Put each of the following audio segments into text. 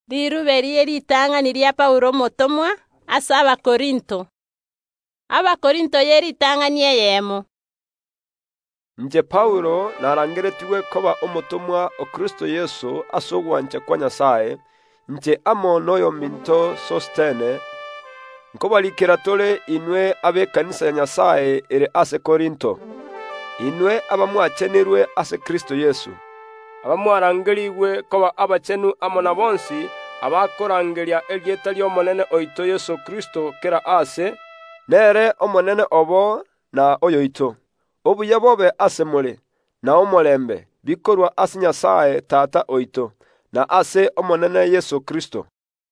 Liruberie ritang'ani ria Paulo motomwa ase Abakorinto. Abakorinto ye ritang'ani eyemo. Nje Paulo narangeretigwe koba omotomwa o Kristo Yesu ase ogwancha kwa Nyasaye, nje amo n'oyo minto Sostene, nkobalikera tole inwe ab'ekanisa ya Nyasaye ere ase Korinto, inwe abamwachenerwe ase Kristo Yesu, abamwarangerigwe koba abachenu amo na bonsi abakorangeria erieta ly'omonene oito Yesu Kristo kera ase, nere omonene obo na oyoito. Obuya bobe ase mole, na omolembe, bikorwa ase Nyasaye tata oito, na ase omonene Yesu Kristo.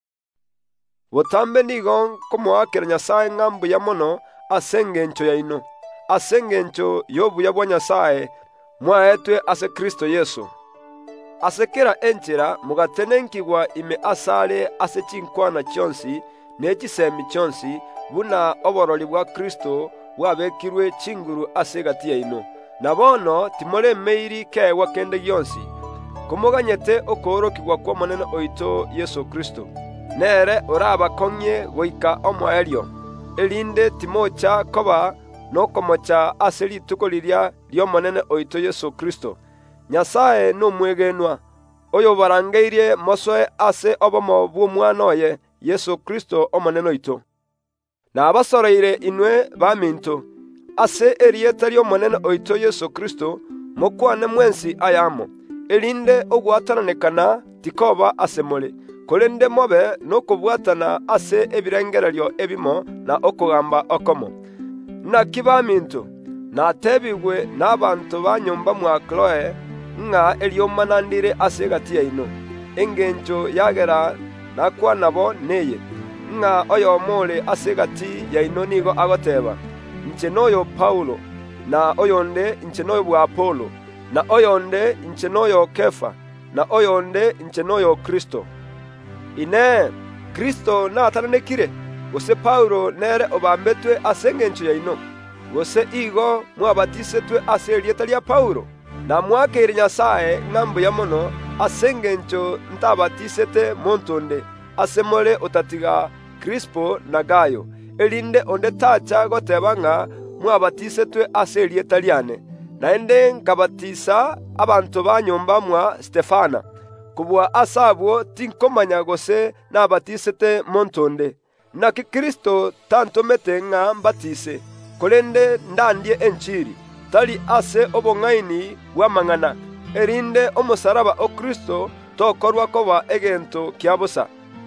Botambe nigo komoakera Nyasaye ng'ambuya mono ase engencho yaino, ase engencho y'obuya bwa Nyasaye mwaetwe ase Kristo Yesu. Ase kera enchera mugatenenkigwa ime asale ase chinkwana chionsi n'echisemi chionsi buna oborori bwa Kristo bwabekirwe chinguru ase gati yaino. Na bono timoremeiri kewa kende gionsi, komoganyete okoorokigwa kwa monene oito Yesu Kristo. Nere orabakong'ye goika omwaerio, erinde timocha koba nokomocha ase rituko riria ry'omonene oito Yesu Kristo. Nyasaye n'omwegenwa, oyo barangeirie mosoe ase obomo bw'omwana oye Yesu Kristo omonene oito. Nabasoroire inwe baminto, ase erieta ry'omonene oito Yesu Kristo, mokwane mwensi ayamo, erinde ogwatananekana tikoba ase mole, korende mobe nokobwatana ase ebirengererio ebimo na okogamba okomo. Naki baminto, natebigwe n'abantu ba nyomba mwa Kloe, ng'a eriomanandire ase gati yaino, engencho yagera nakwanabo neye, ng'a oyomole ase gati yaino nigo agoteba, nche noyo Paulo, na oyonde nche noyo bwa Apolo, na oyonde nche noyo Kefa, na oyonde nche noyo Kristo. Ine, Kristo natananekire, gose Paulo nere obambetwe ase engencho yaino, gose igo mwabatisetwe ase erieta ria Paulo, na mwakeire Nyasaye ng'ambuya mono ase engencho ntabatisete montonde ase mole otatiga Krispo na Gayo, erinde onde tacha goteba ng'a mwabatisetwe ase erieta liane, naende nkabatisa abanto ba nyomba mwa Stefana, kubwa asabwo tinkomanya gose nabatisete montonde. Naki Kristo tantomete ng'a mbatise, kolende ndandie enchiri, tali ase obong'aini bw'amang'ana, erinde omosaraba o Kristo tokorwa koba egento kia bosa.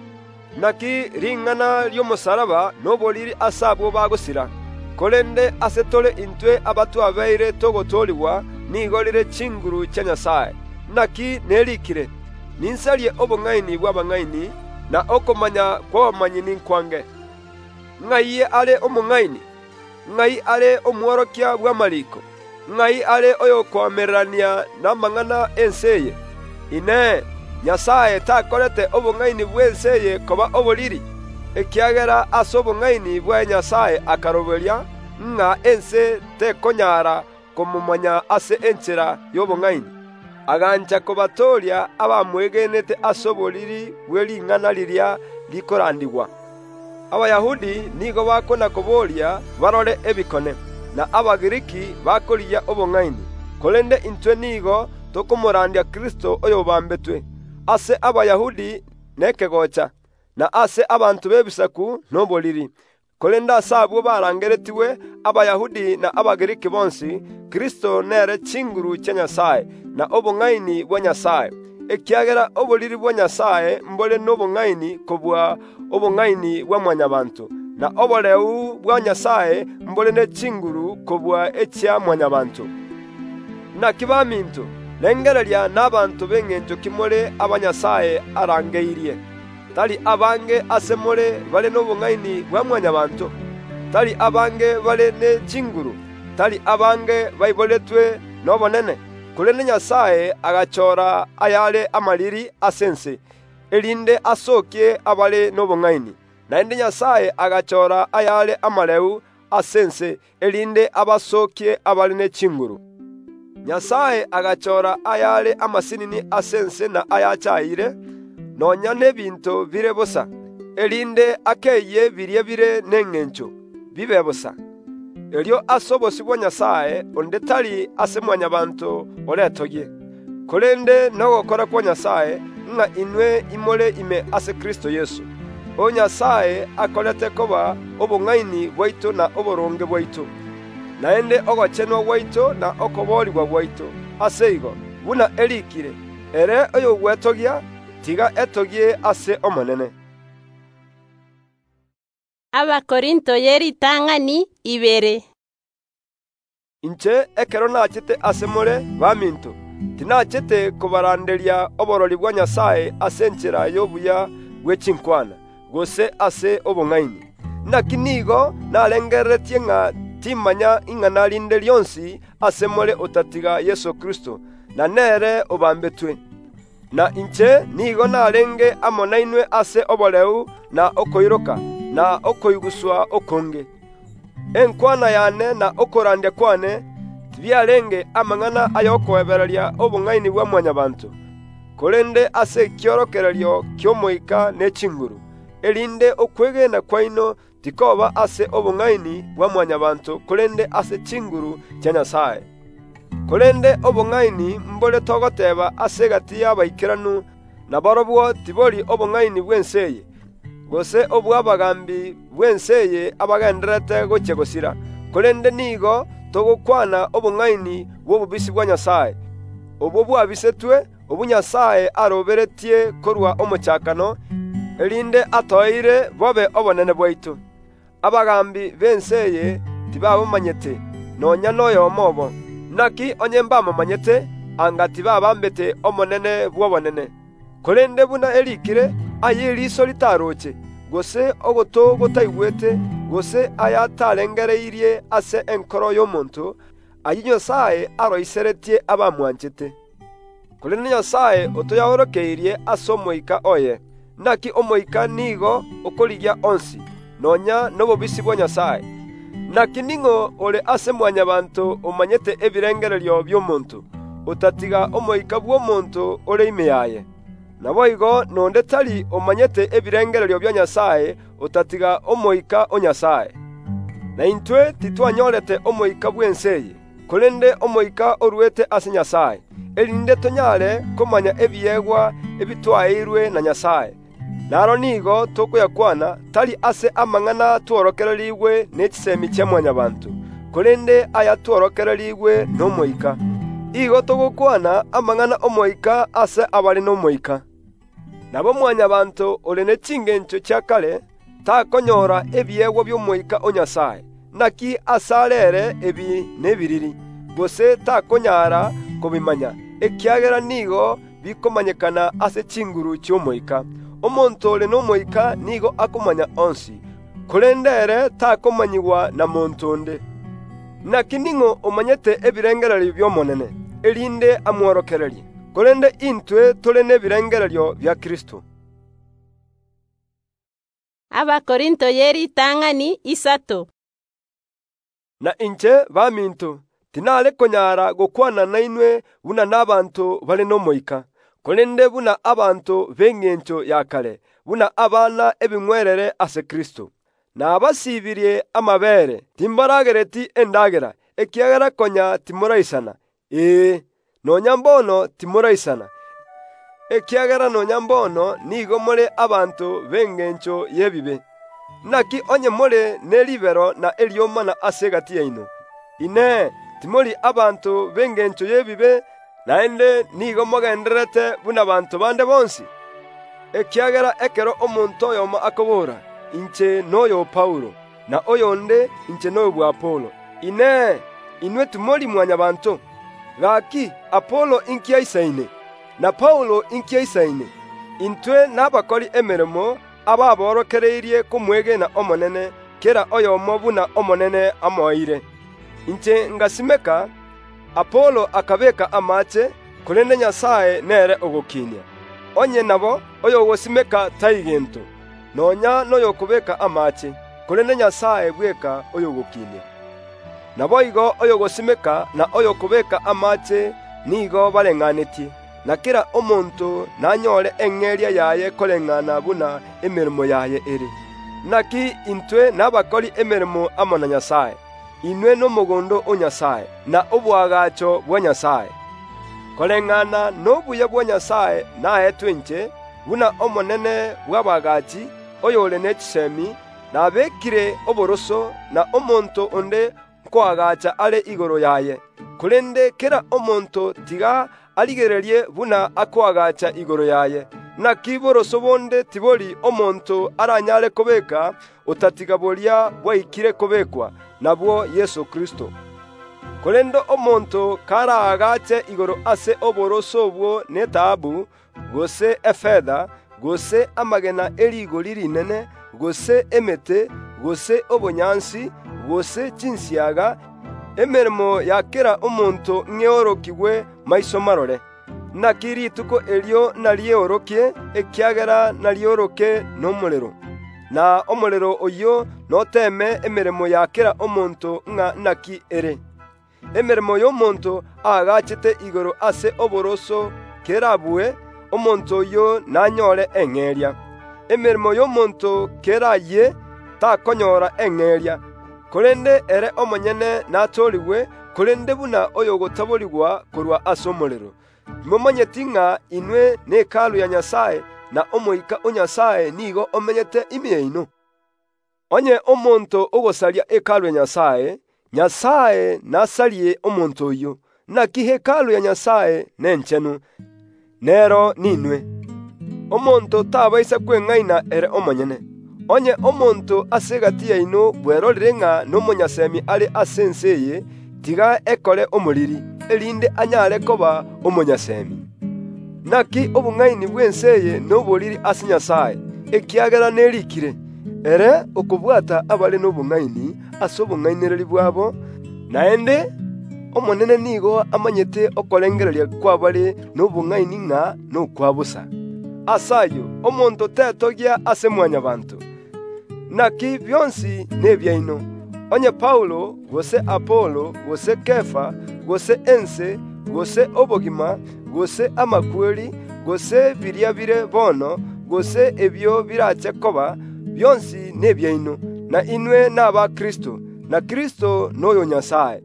Naki ring'ana ry'omosaraba noboriri asabwo bagosira, kolende ase tole intwe abatwabeire togotolibwa nigo rire chinguru chia Nyasaye. Naki nerikire, ninsarie obong'aini bw'abang'aini, na okomanya kw'abamanyi ninkwange. Ng'ai are omong'aini? Ng'ai are omworokia bw'amariko? Ng'ai are oyo kwamererania n'amang'ana enseye? Ine, Nyasaye takorete obong'aini bw'enseye koba oboriri, ekiagera ase obong'aini bwa Nyasaye akaroberia, ng'a ense tekonyara komomanya ase enchera y'obong'aini. Agancha kobatoria abamwegenete ase oboriri bw'ering'ana riria rikorandigwa. Abayahudi nigo bakona koboria barore ebikone, na Abagiriki bakoriya obong'aini, kolende intwe nigo tokomorandia Kristo oyo bambetwe, ase Abayahudi nekegocha, na ase abantu b'ebisaku n'oboriri, kolende ase abwo barangeretiwe Abayahudi na Abagiriki bonsi, Kristo nere chinguru chia Nyasaye, na obong'aini bwa Nyasaye, ekiagera oboriri bwa Nyasaye mbole n'obong'aini kobwa obong'aini bwa mwanyabantu, na oboreu bwa Nyasaye mbole ne chinguru kobwa echia mwanyabantu. Naki baminto, lengereria n'abantu b'engencho kimole abanyasaye arangeirie, tali abange ase mole bale n'obong'aini bwa mwanyabantu, tali abange bale ne chinguru, tali abange baiboletwe n'obonene, kolende Nyasaye agachora ayale amariri ase ense, erinde asokie abale n'obong'aini, naende Nyasaye agachora ayale amareu ase ense, erinde abasokie abale ne chinguru. Nyasaye agachora ayale amasinini ase ense na ayachaire, nonya n'ebinto bire busa, erinde akeye birie bire n'eng'encho bibe busa. Elio ase obosi bwa Nyasaye onde tari ase mwanyabanto oretogie, korende nogokora kwa Nyasaye ng'a inwe imore ime ase Kristo Yesu. O Nyasaye akorete koba obong'aini bwaitu na oboronge bwaitu, naende ogochenwa bwaitu na okoborigwa bwaitu ase igo buna erikire, ere oyo gwetogia tiga etogie ase omonene. Abakorinto yeritang'ani ibere. Inche ekero nachete ase more baminto, tinachete kubaranderia oborori bwa Nyasaye ase enchera y'obuya bw'echinkwana, gose ase obong'aini. Naki nigo narengeretie ng'a timanya ing'ana rinde rionsi ase more otatiga Yesu Kristo, na nere obambetwe. Na inche nigo narenge amo nainwe ase oboreu na okoiroka na okoiguswa okonge. Enkwana yane na okorandya kwane tibyarenge amang'ana ayokoebereria obong'aini bwa mwanyabantu, korende ase ekiorokererio ky'omoika n'echinguru, erinde okwegena kwaino tikoba ase obong'aini bwa mwanyabantu korende ase chinguru cha Nyasaye. Korende obong'aini mbore togoteba ase gati y'abaikiranu na barobwo tibori obong'aini bw'enseye, gose obw'abagambi bw'enseye abagenderete goche gosira, korende nigo togokwana obong'aini bw'obubisi bwa Nyasaye, obwo bwabisetwe obu Nyasaye aroberetie korwa omochakano, erinde atoire bobe obonene bwaitu. Abagambi b'enseye tibabomanyete, nonya n'oyomo obo, naki onye mbamomanyete anga tibabambete omonene bw'obonene. Korende buna erikire aye eriso ritaroche, gose ogoto gotaigwete, gose ayatarengereirie ase enkoro y'omonto, aye Nyasaye aroiseretie abamwanchete. Korende Nyasaye otoyaorokeirie ase omoika oye, naki omoika nigo okorigia onsi, nonya n'obobisi bwa Nyasaye. Naki ning'o ore ase mwanyabanto omanyete ebirengererio by'omonto, otatiga omoika bw'omonto ore ime yaye. Nabo igo nonde tari omanyete ebirengererio bya Nyasaye otatiga omoika o Nyasaye. Na intwe titwanyorete omoika bw'enseye, korende omoika oruete ase Nyasaye, erinde tonyare komanya ebiegwa ebitwairwe na Nyasaye. Naro nigo tokuyakwana tari ase amang'ana tworokererigwe n'echisemi chia mwanyabantu, korende aya tworokererigwe n'omoika. Igo togokwana amang'ana omoika ase abari n'omoika. Nabo mwanyabantu ore n'echingencho chia kare takonyora ebiegwa by'omoika o Nyasaye, naki asarere ebi n'ebiriri, gose takonyara kubimanya, ekiagera nigo bikomanyekana ase chinguru cy'omoika. Omonto ore n'omoika nigo akomanya onsi, korendere takomanyigwa na monto onde. Naki ning'o omanyete ebirengererio by'omonene, erinde amworokererie, korende intwe tore n'ebirengererio bya Kristo. Abakorinto yeritang'ani isato. Na inche baminto tinale konyara gokwana nainwe buna n'abantu bali n'omoika, korende buna abantu b'eng'encho ya kare, buna abana ebing'werere ase Kristo. Na abasibirie amabere timbaragereti endagera, ekiagera konya timoraisana. Nonya mbono timoraisana, ekiagera nonya mbono nigo more abantu b'eng'encho y'ebibe. Naki onye more n'eribero na eriomana ase gati yaino, ine timori abantu b'eng'encho y'ebibe, naende nigo mogenderete buna abantu bande bonsi. Ekiagera ekero omonto oyomo akobora, inche noyo Paulo, na oyonde inche noyo bwa Apolo. Ine inwe tumori mwanyabanto, gaki Apolo inkiaisaine, na Paulo inkiaisaine. Intwe n'abakori emeremo ababorokereirie kumwegena omonene, kera oyomo buna omonene amoire. Inche ngasimeka, Apolo akabeka amache, korende Nyasaye nere ogokinia. Onye nabo oyo gosimeka taigento, nonya noyo kubeka amache, korende Nyasaye bweka oyo gokinia. Nabo igo oyo gosimeka na oyo kubeka amache nigo bareng'anetie, na kira omonto nanyore eng'eria yaye koreng'ana buna emeremo yaye ere. Naki intwe nabakori emeremo amo na Nyasaye, inwe n'omogondo o Nyasaye, na obwagacho bwa Nyasaye. Koreng'ana n'obuya bwa Nyasaye nahetwe inche, buna omonene bw'abagachi oyore n'echisemi, nabekire oboroso na omonto onde nkoagacha ale igoro yaye. Kurende kera omonto tiga aligererie buna akoagacha igoro yaye. Naki boroso bonde tibori omonto aranyare kobeka otatiga boria bwaikire kobekwa nabwo Yesu Kristo. Kurendo omonto karaagache igoro ase oboroso obwo netabu, gose efedha, gose amagena erigori rinene, gose emete, gose obonyansi, gose chinsiaga, emeremo ya kera omonto ng'eorokigwe maiso marore. Naki rituko elio nalieorokie, ekiagera nalioroke n'omulero. Na omulero oyo noteme emeremo ya kera omonto ng'a naki ere. Emeremo y'omonto agachete igoro ase oboroso kerabue, omonto oyo nanyore eng'eria. Emeremo y'omonto keraye takonyora eng'eria. Kurende ere omonyene natorigwe, kurende buna oyo gotaborigwa korwa ase omulero. Momanyeti ng'a inwe n'ekalu ya Nyasaye, na omoika o Nyasaye nigo omenyete imieino. Onye omonto ogosaria ekalu ya Nyasaye, Nyasaye nasarie omonto oyo, naki hekalu ya Nyasaye nenchenu, nero ninwe. Omonto tabaisa kweng'aina ere omonyene. Onye omonto ase gati yaino bwerorire ng'a n'omonyasemi ari ase ense eye, tiga ekore omoriri, erinde anyare koba omonyasemi. Naki obung'aini bw'ense eye n'oboriri ase Nyasaye, ekiagera nerikire, ere okobwata abare n'obung'aini ase obung'ainereri bwabo, naende omonene nigo amanyete okorengereria kwabare n'obung'aini ng'a nokwabusa. Asayo omonto tetogia ase mwanyabanto. Naki byonsi nebyaino. Onye Paulo, gose Apolo, gose Kefa, gose ense, gose obogima, gose amakweri, gose biria bire bono, gose ebyo birache koba, byonsi nebyaino. Na inwe n'aba Kristo, na Kristo n'oyo Nyasaye.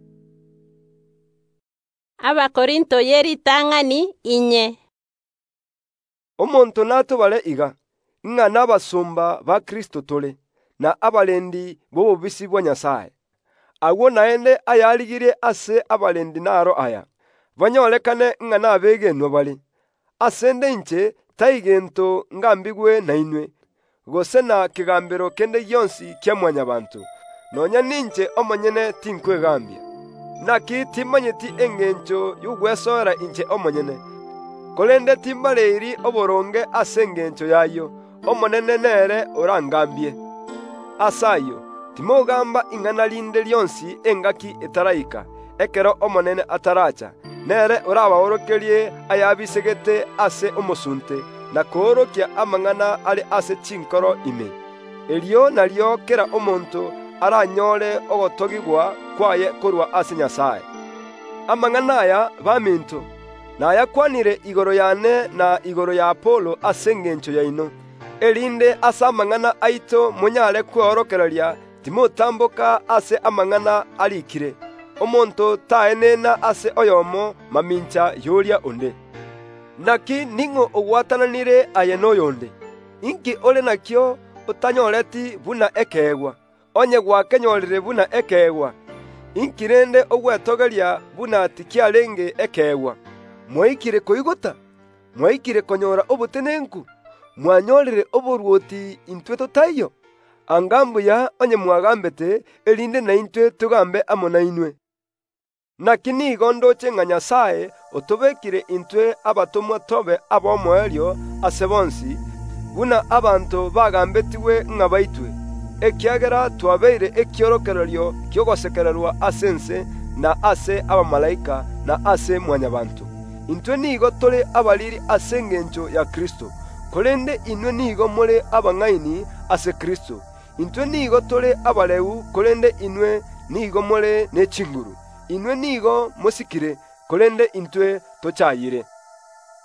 Abakorinto yeri tang'ani inye. Omonto natobare iga, ng'a n'abasumba ba Kristo tole, na abalendi b'obubisi bwa Nyasaye. Agwo naende ayaligire ase abalendi naro aya, banyorekane ng'a nabegenwa bali. Asende inche taigento ngambigwe na inwe, gose na kigambiro kende yonsi kia mwanyabantu, nonya ninche omonyene tinkwegambia. Naki timanyeti engencho y'ugwesoera inche omonyene. Kolende timbareiri oboronge ase engencho yayo, omonene nere orangambie. Asayo, timogamba ing'ana rinde lyonsi engaki etaraika, ekero omonene ataracha, nere orabaorokerie ayabisegete ase omosunte, na koorokia amang'ana ari ase chinkoro ime. Elio naryo kera omonto aranyore ogotogigwa kwaye korwa ase Nyasaye. Amang'ana aya baminto, nayakwanire igoro yane na igoro ya Apolo ase engencho yaino, erinde ase amang'ana aito monyare kweorokereria timotamboka ase amang'ana arikire, omonto taenena ase oyomo mamincha yoria onde. Naki ning'o ogwatananire aye n'oyonde, inki ore nakio otanyoreti buna ekegwa, onye gwakenyorire buna ekegwa, inki rende ogwetogeria buna tikiarenge ekegwa. Mwaikire koigota, mwaikire konyora obotenenku, mwanyorire oboruoti intwe totayo. Angambuya onye mwagambete, erinde na intwe tugambe amo na inwe. Naki nigo ndoche ng'a Nyasaye otobekire intwe abatomwa tobe abomoerio ase bonsi, buna abantu bagambetiwe ng'a baitwe, ekiagera twabeire ekiorokererio kiogosekererwa ase ense na ase abamalaika na ase mwanyabantu. Intwe nigo tole abaliri ase engencho ya Kristo, kolende inwe nigo mole abang'aini ase Kristo. Intwe nigo tole abaleu, kolende inwe nigo mole n'echinguru. Inwe nigo mosikire, kolende intwe tochayire.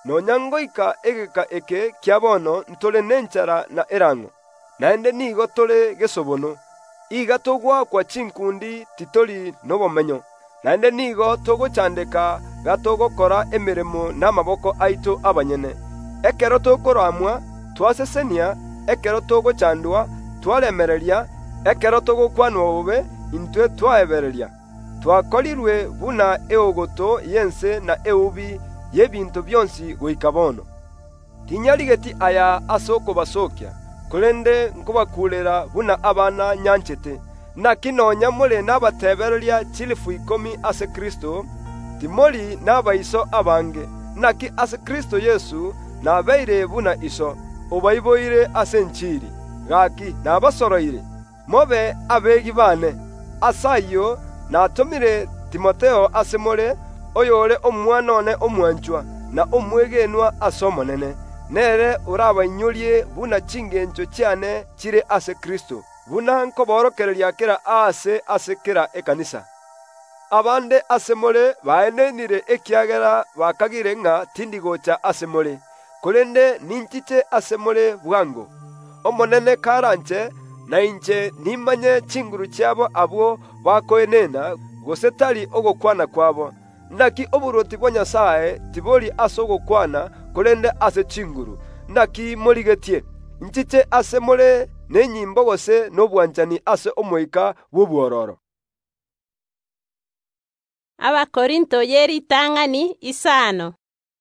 nonya ngoika egeka eke kia bono ntole nenchara na erang'o, naende nigo tole gesobono. Iga togwakwa chinkundi titoli nobomenyo, naende nigo togochandeka gatogokora emiremo n'amaboko aito abanyene. Ekero tokoramwa twasesenia, ekero togochandwa twalemereria, ekero togokwanwa obobe intwe twaebereria. Twakorirwe buna eogoto yense na eubi y'ebinto byonsi goika bono. Tinyarigeti aya ase okobasokia, korende nkobakurera buna abana nyanchete. Naki nonya muli n'abatebereria 10,000 ase Kristo, timori n'abaiso abange. Naki ase Kristo Yesu nabeire buna iso, obaiboire ase enchiri. Gaki nabasoroire, mobe abegi bane. Asayo natomire Timoteo ase more, oyore omwana one omwanchwa, na omwegenwa ase omonene. Nere orabainyurie buna chingencho chiane chire ase Kristo, buna nkoborokereria kera ase kera ekanisa. Abande ase more baenenire ekiagera bakagire ng'a tindigocha ase more, korende ninchiche ase more bwango. Omonene karanche, na inche nimanye chinguru chiabo abwo bakoenena, gose tari ogokwana kwabo. Naki oburuoti bwa Nyasaye tibori ase ogokwana, korende ase chinguru. Naki morigetie, nchiche ase more nenyimbo gose n'obwanchani ase omoika bw'obwororo. Abakorinto yeritang'ani 5.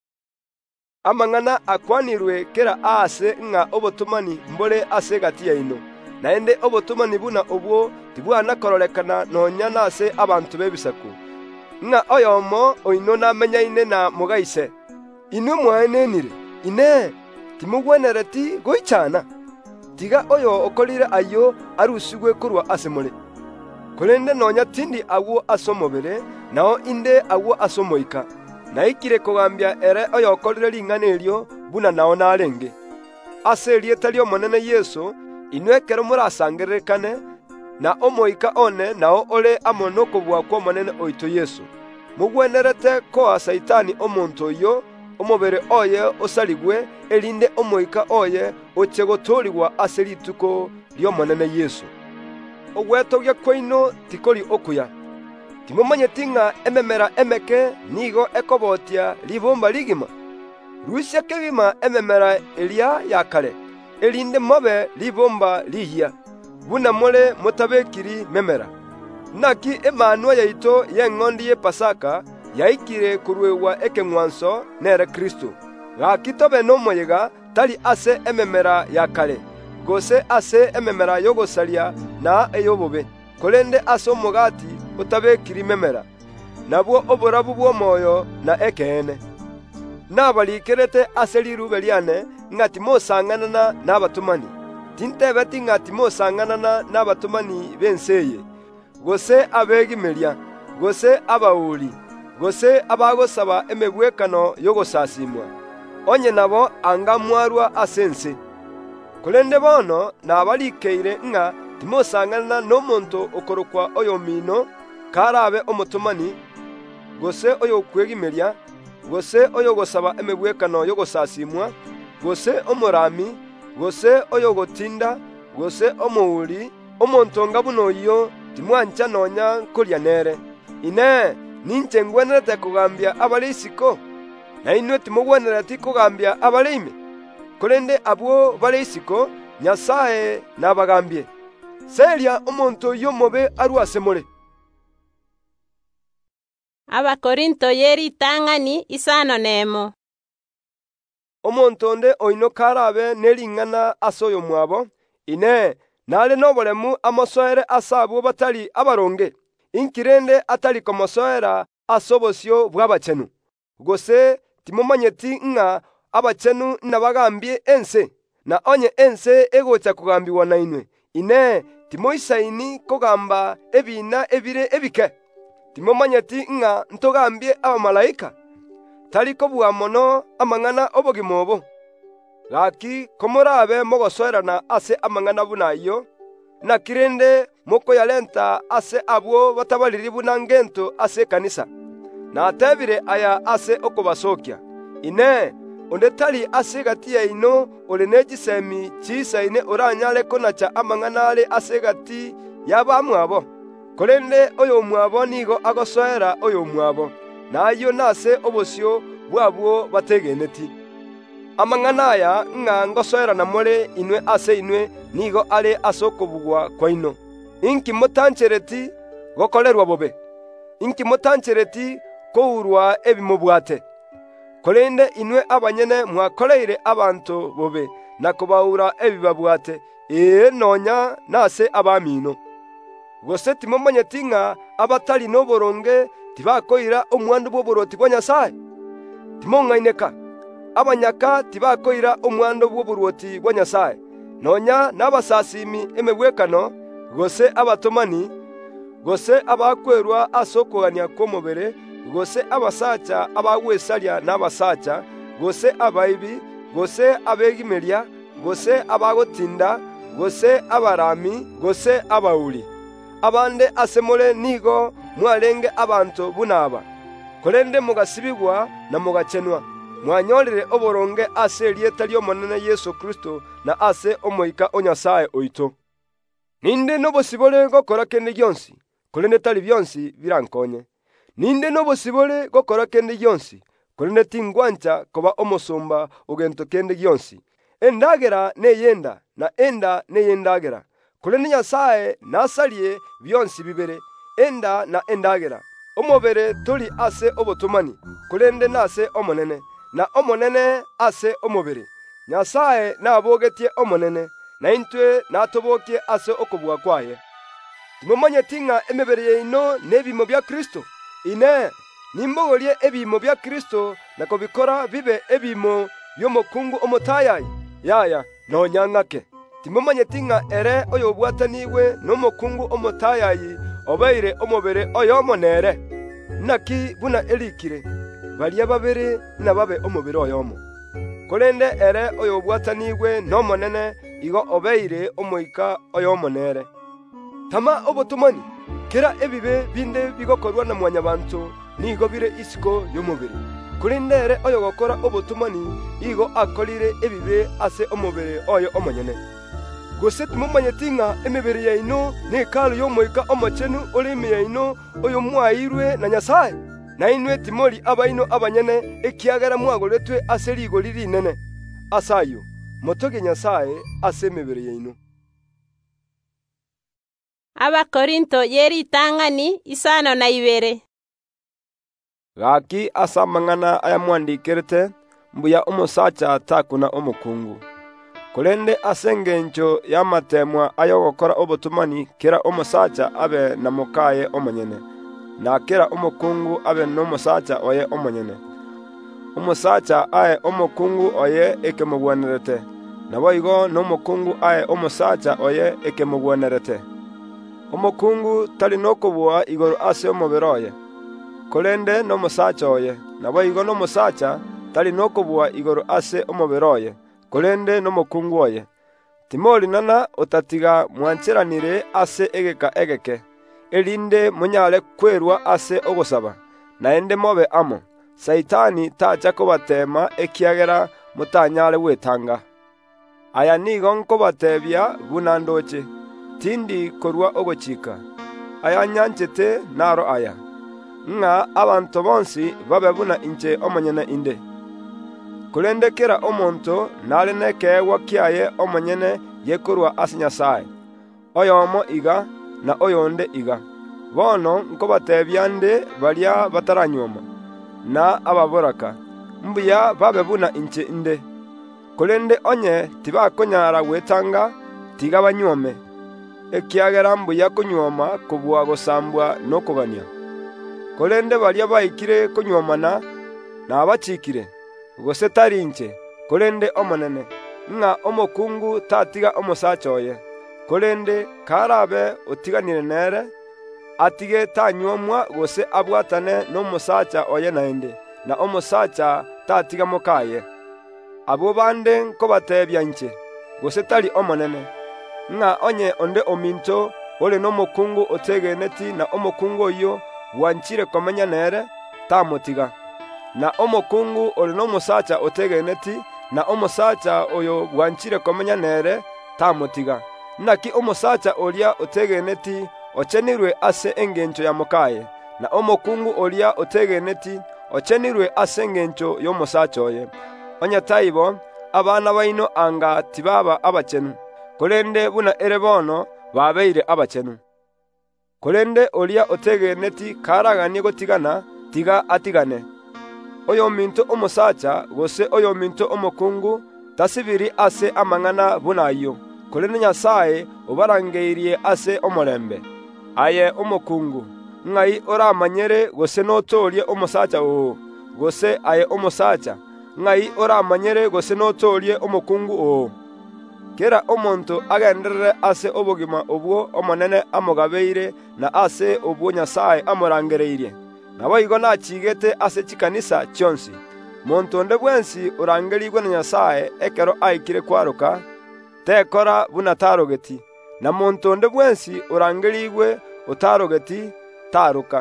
Amang'ana akwanirwe kera ase ng'a obotumani mbore ase gati yaino, naende obotumani buna obwo tibwanakororekana nonya nase abantu b'ebisaku. Ng'a oyomo oino namenyaine na mugaise. Inwe mwaenenire, ine timugwenereti goichana. Tiga oyo okorire ayo arusigwe kurwa ase more. Korende nonya tindi agwo ase omobere, nao inde agwo ase omoika. Naikire kogambia ere oyo okorire ring'ana erio buna nao narenge. Ase erieta ry'omonene Yesu, inwe ekero morasangererekane, na omoika one nao ore amo nokobua kwa omonene oito Yesu. Mugwenerete koa Saitani omonto oyo, omobere oye osaligwe, erinde omoika oye oche gotorigwa ase rituko ry'omonene Yesu. Ogwetogia kwaino tikori okuya. Timomanyeti ng'a ememera emeke nigo ekobotia libomba rigima. Rusia kebima ememera eria yakare, erinde mobe libomba lihia, buna more motabekiri memera. Naki emanwa yaito y'eng'ondi y'epasaka yaikire kurwewa ekeng'wanso nere Kristo. Gaki tobe n'omoyega tari ase ememera yakare, gose ase ememera yogosaria na eyobobe, korende ase omogati otabekiri memera, nabwo oborabu bw'omwoyo na ekeene. Nabarikerete ase rirube riane ng'a timosang'anana n'abatumani. Tintebeti ng'a timosang'anana n'abatumani b'enseye, gose abegimeria, gose abauri, gose abagosaba emebwekano yogosasimwa. Onye nabo anga mwarwa ase ense. Korende bono nabarikeire ng'a timosang'anana n'omonto okorokwa oyo mino karabe omotumani, gose oyo okwegimeria, gose oyo gosaba emebwekano yogosasimwa, gose omorami, gose oyo gotinda, gose omouri, omonto nga buno oyo timwancha nonya nkoria nere. Ine ninche ngwenerete kogambia abare isiko, na inwe timogwenereti kogambia abare ime. Korende abwo bare isiko, Nyasaye nabagambie, seria omonto oyo mobe arwa ase more. Abakorinto yeritang'ani 5. Omonto onde oino karabe nering'ana ase oyo mwabo, ine nare noboremu amosoere ase abwo batari abaronge, inkirende atari komosoera ase obosio bw'abachenu. Gose timomanyeti ng'a abachenu nabagambie ense, na onye ense egocha kogambiwa nainwe, ine timoisaini kogamba ebina ebire ebike. Timomanyeti ng'a ntogambie abamalaika, tari kobua mono amang'ana obogima obo. Gaki komorabe mogosoerana ase amang'ana buna ayo, nakirende mokoyarenta ase abwo batabariri buna ngento ase ekanisa. Natebire aya ase okobasokia, ine onde tali ase gati yaino ole negisemi chisaine oranyare konacha amang'anare ase gati y'abamwabo. Korende oyo mwabo nigo agosoera oyo mwabo, nayo nase obosio bwabwo bategeneti. Amang'ana aya ng'a ngosoerana more inwe ase inwe nigo are ase okobugwa kwaino. Inki motanchereti gokorerwa bobe? Inki motanchereti kourwa ebimobwate? Korende inwe abanyene mwakoreire abantu bobe na kobaura ebibabwate, nonya nase abamino. Gose timomanyeti ng'a abatali n'oboronge tibakoira omwandu bw'oboroti bwa Nyasaye? Timong'aineka, abanyaka tibakoira omwandu bw'oboroti bwa Nyasaye, nonya n'abasasimi emegwekano, gose abatomani, gose abakwerwa ase okogania kw'omobere, gose abasacha abagwesaria n'abasacha, gose abaibi, gose abegimeria, gose abagotinda, gose abarami, gose abauri. Abande asemore nigo mwarenge abantu bunaba. Korende mugasibigwa na mugachenwa, mwanyorire oboronge ase erieta ry'omonene Yesu Kristo na ase omoika o Nyasaye oito. Ninde nobosibore gokora kende gionsi, korende tali bionsi birankonye. Ninde nobosibore gokora kende gionsi, korende tingwancha koba omosomba ogento kende gionsi. Endagera neyenda, na enda neyendagera. Korende Nyasaye nasalie bionsi bibere, enda na endagera. Omobere tuli ase obotomani, korende nase omonene, na omonene ase omobere. Nyasaye nabogetie omonene, na intwe natobokie ase okobua kwaye. Timomanyeti ng'a emebere yaino nebimo bya Kristo? Ine, nimbogorie ebimo bya Kristo na kobikora bibe ebimo by'omokungu omotayayi? Yaya, nonyang'ake. Timomanyeti ng'a ere oyo obwatanigwe n'omokungu omotayayi obeire omobere oyo omonere? Naki buna erikire, baria babere nababe omobere oyomo. Korende ere oyo obwatanigwe n'omonene igo obeire omoika oyo omonere. Tama obotomani, kera ebibe binde bigokorwa na mwanyabantu nigo bire isiko y'omobere. Korende ere oyo gokora obotomani igo akorire ebibe ase omobere oyo omonyene. Gose timomanyeti ng'a emebere yaino n'ekalo y'omoika omochenu ore ime yaino oyo mwairwe na Nyasaye, na inwe timori abaino abanyene ekiagera mwagoretwe ase rigori rinene. Asayo, motoge Nyasaye ase emebere yaino. Abakorinto yeritang'ani 5:2. Gaki asa amang'ana aya mwandikirete mbuya omosacha takuna omokungu. Korende ase engencho y'amatemwa ayo gokora obotomani kera omosacha abe na mokaye omonyene, na kera omokungu abe n'omosacha oye omonyene. Omosacha aye omokungu oye ekemogwenerete, nabo igo n'omokungu aye omosacha oye ekemogwenerete. Omokungu tali n'okobua igoro ase omobere oye, korende n'omosacha oye, nabo igo n'omosacha tali n'okobua igoro ase omobere oye, korende n'omokungu oye. Timorinana otatiga mwancheranire ase egeka egeke, erinde munyare kwerwa ase ogosaba, naende mobe amo. Saitani tacha kobatema ekiagera mutanyare gwetanga. Aya nigo nkobatebia buna ndoche, tindi korwa ogochika. Aya nyanchete naro aya, ng'a abantu bonsi babe buna inche omonyene inde. Korende kera omonto nare nekeegwa kiaye omonyene yekorwa ase Nyasaye, oyomo iga na oyonde iga. Bono nkobatebia nde baria bataranyoma, na ababoraka, mbuya babe buna inche inde. Korende onye tibakonyara gwetanga, tiga banyome, ekiagera mbuya konyoma kobua gosambwa n'okogania. Korende baria baikire konywomana nabachikire, gose tari inche, korende omonene, ng'a omokungu tatiga omosacha oye. Korende karabe otiganire nere, atige tanywomwa gose abwatane n'omosacha oye naende, na omosacha tatiga mokaye. Abo bande nkobatebia inche, gose tari omonene, ng'a onye onde ominto ole n'omokungu otegeneti na omokungu oyo wanchire komenya nere, tamotiga. na omokungu oli n'omusacha otegeneti, na omusacha oyo bwanchire komenya nere tamutiga. Naki omusacha olia otegeneti ochenirwe ase engencho ya mukaye, na omokungu olia otegeneti ochenirwe ase engencho y'omusacha oye. Onyataibo abana baino anga tibaba abachenu, kolende buna ere bono babeire abachenu. Kolende olia otegeneti karaganie gotigana, tiga atigane. Oyo minto omusacha gose oyo minto omokungu tasibiri ase amang'ana bunayo, kolende Nyasaye obarangeirie ase omorembe. Aye omokungu, ng'ai oramanyere gose notorie omusacha oo, gose aye omusacha, ng'ai oramanyere gose notorie omokungu oo. Kera omonto agenderere ase obogima obwo omonene amogabeire na ase obwo Nyasaye amorangereirie. Nabo igo nachigete ase chikanisa chionsi. Monto onde bwensi orangerigwe na Nyasaye ekero aikire kwaroka, tekora buna tarogeti. Na monto onde bwensi orangerigwe otarogeti, taroka.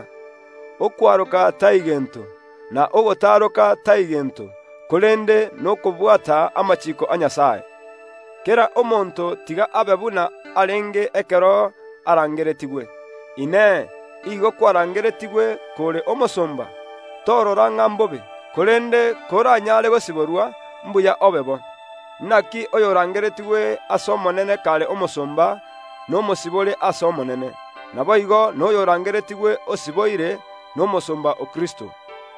Okwaroka taigento, na ogotaroka taigento, kolende nokobwata amachiko a Nyasaye. Kera omonto tiga abe buna arenge ekero arangeretigwe. Ine, igo kwarangeretigwe kore omosomba, torora ng'ambobe, kolende koranyare gosiborwa, mbuya obebo. Naki oyo orangeretigwe ase omonene kare omosomba, n'omosibore ase omonene. Nabo igo n'oyo orangeretigwe osiboire, n'omosomba o Kristo.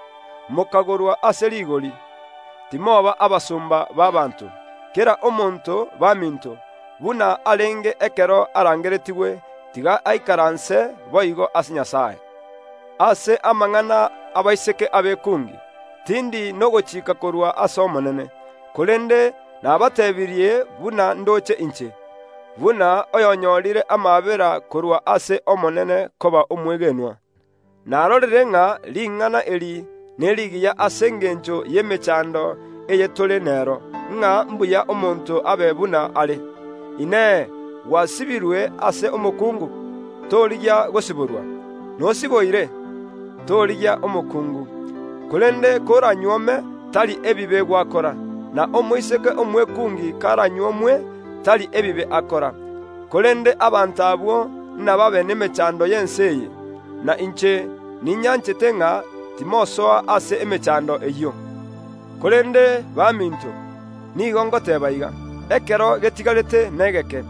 Mokagorwa ase rigori, timoba abasomba b'abantu. Kera omonto baminto, buna arenge ekero arangeretigwe, tiga aikaranse boigo ase Nyasaye. Ase amang'ana abaiseke abekungi, tindi nogochika korwa ase omonene, kolende nabatebirie buna ndoche inche, buna oyonyorire amabera korwa ase omonene koba omwegenwa. Narorere ng'a ling'ana eri nerigiya ase engencho y'emechando eyetore nero, ng'a mbuya omonto abe buna are. Ine, wasibirwe ase omokungu, torigia gosiborwa. Nosiboire, torigia omokungu. Kolende koranyuome, tali ebibe gwakora, na omoiseke omwekungi karanyuomwe, tali ebibe akora. Kolende abantu abwo nababe n'emechando y'enseye, na inche ninyanchete ng'a timosoa ase emechando eyo. Kolende baminto, nigo ngoteba iga, ekero getigarete negeke.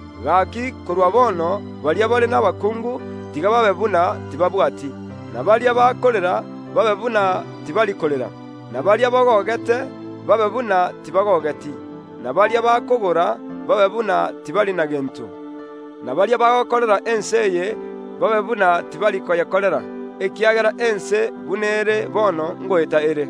Gaki korwa bono baria bare n'abakungu tiga babe buna tibabwati, na baria bakorera babe buna tibarikorera, na baria bagogete babe buna tibagogeti, na baria bakogora babe buna tibari na gento, na baria bagokorera enseye babe buna tibarikoyekorera, ekiagera ense bunere bono ngoeta ere.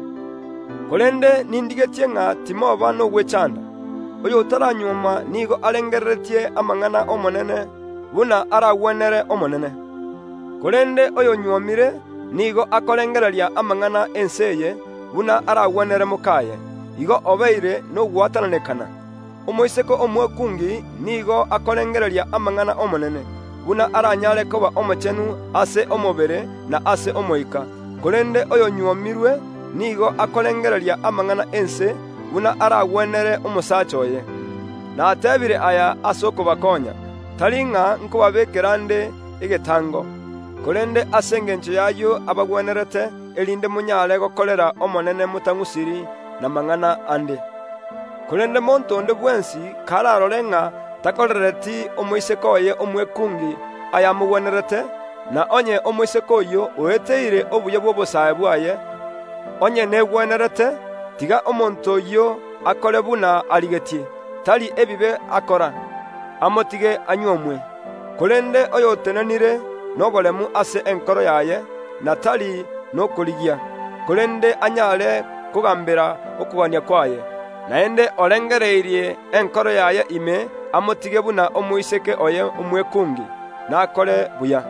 Kolende nindigetie ng'a timoba n'ogwechanda, oyo otaranyuma nigo arengeretie amang'ana omonene, buna aragwenere omonene. Kolende oyo nyuomire nigo akorengereria amang'ana enseye, buna aragwenere mukaye, igo obeire n'ogwatananekana. Omoiseko omwekungi nigo akorengereria amang'ana omonene, buna aranyare koba omochenu ase omobere na ase omoika. Kolende oyo nyuomirwe nigo akorengereria amang'ana ense, buna aragwenere omusacha oye. Natebire aya ase okobakonya, tari ng'a nkobabekera nde egetango. Kolende ase engencho yayo abagwenerete, erinde munyare gokorera omonene mutang'usiri na mang'ana ande. Kolende monto onde bwensi kararore ng'a takorereti omoiseko oye omwekungi ayamugwenerete, na onye omoiseko oyo oeteire obuya bw'obosae bwaye, onye negwenerete, tiga omonto oyo akore buna arigetie, tari ebibe akora, amotige anyuomwe. Kolende oyo otenenire n'oboremu ase enkoro yaye, na tari n'okorigia, kolende anyare kogambera okogania kwaye, naende orengereirie enkoro yaye ime amotige buna omoiseke oye omwekungi, nakore buya.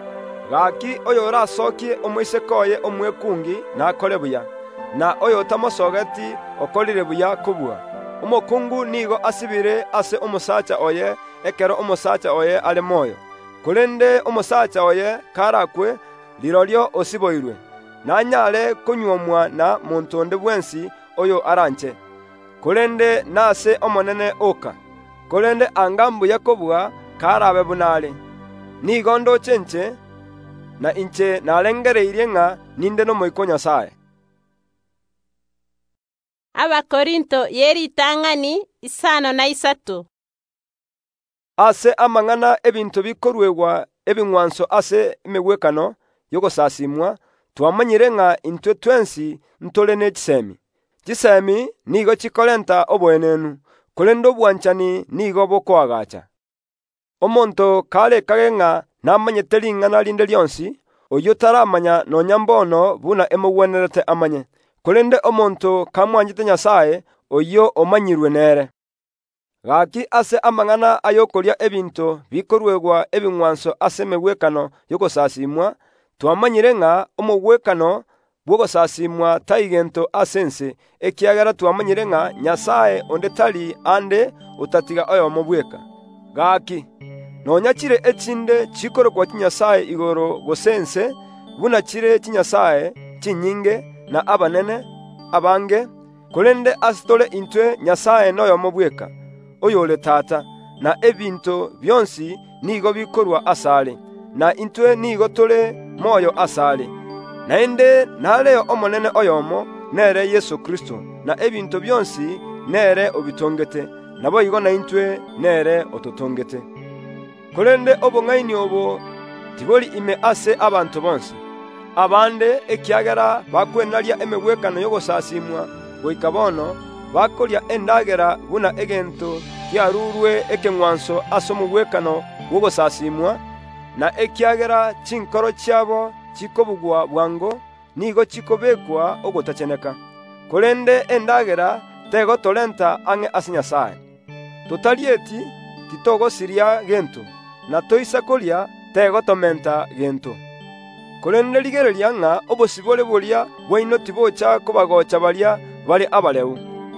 Gaki oyo orasokie omoiseke oye omwekungi nakore buya, na oyo otamosogeti okorire buya kobua. Omokungu nigo asibire ase omosacha oye ekero omosacha oye ale moyo. Kolende omosacha oye karakwe, lirorio osiboirwe. nanyare kunywomwa na muntu onde bwensi oyo aranche. Korende nase omonene oka, korende angambu yakobwa karabe bunale. Nigo ndoche nche, na inche nalengereirie ng'a ninde n'omoiko Nyasaye. Abakorinto yeritang'ani 5:3. Ase amang'ana ebinto bikorwegwa ebing'wanso ase emegwekano yogosasimwa, twamanyire ng'a intwe twensi ntole n'ekisemi. Kisemi nigo chikorenta oboenenu, korende obwanchani nigo bokoagacha. Omonto karekage ng'a namanyete ring'ana rinde rionsi, oyo taramanya nonya mbono buna emogwenerete amanye. Korende omonto kamwanchete Nyasaye, oyo omanyirwe nere. Gaki ase amang'ana ayokoria ebinto bikorwegwa ebing'wanso ase emegwekano yogosasimwa, twamanyire ng'a omogwekano bwogosasimwa taigento ase ense, ekiagera twamanyire ng'a Nyasaye onde tari ande otatiga oyomo bweka. Gaki nonya chire echinde chikorokwa chinyasaye igoro gose ense, buna chire chinyasaye chinyinge na abanene abange, korende ase tore intwe Nyasaye noyomo bweka, oyo ole Tata, na ebinto byonsi nigo bikorwa asare, na intwe nigo tore moyo asare. Naende nareo omonene oyomo nere Yesu Kristo, na ebinto byonsi nere obitongete, nabo igo na intwe nere ototongete. Korende obong'aini obo tibori ime ase abantu bonse. Abande ekiagera bakwenaria emegwekano yogosasimwa goika bono, bakoria endagera buna egento kiarurwe ekeng'wanso ase omogwekano gwogosasimwa, na ekiagera chinkoro chiabo chikobugwa bwango, nigo chikobekwa ogotacheneka. Korende endagera tegotorenta ang'e ase Nyasaye. Totarieti titogosiria gento, na toisa koria tegotomenta gento. Korende rigereria ng'a obosibore boria bwaino tibocha kobagocha baria bari abareu.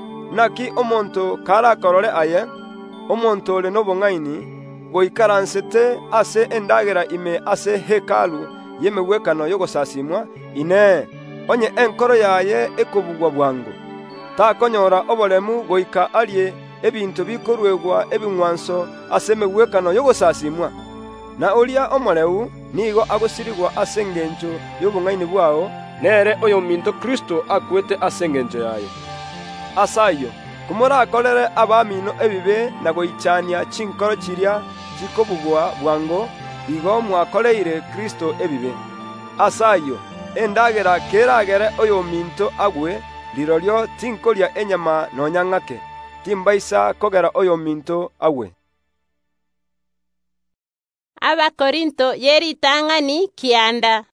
Naki omonto karakorore aye, omonto ore nobong'aini, goikaransete ase endagera ime ase hekalu yemegwekano yogosasimwa, ine onye enkoro yaye ekobugwa bwango. Takonyora oboremu goika arie ebinto bikorwegwa ebing'wanso ase emegwekano yogosasimwa. Na oria omoreu nigo agosirigwa ase engencho y'obong'aini bwao, nere oyo minto Kristo akwete ase engencho yaye. Asayo, komorakorere abamino ebibe na goichania chinkoro chiria chikobugwa bwango, igo mwakoreire Kristo ebibe. Asayo, endagera keragere oyo minto agwe, rirorio tinkoria enyama nonya ng'ake, timbaisa kogera oyo minto agwe. Abakorinto yeritang'ani 9.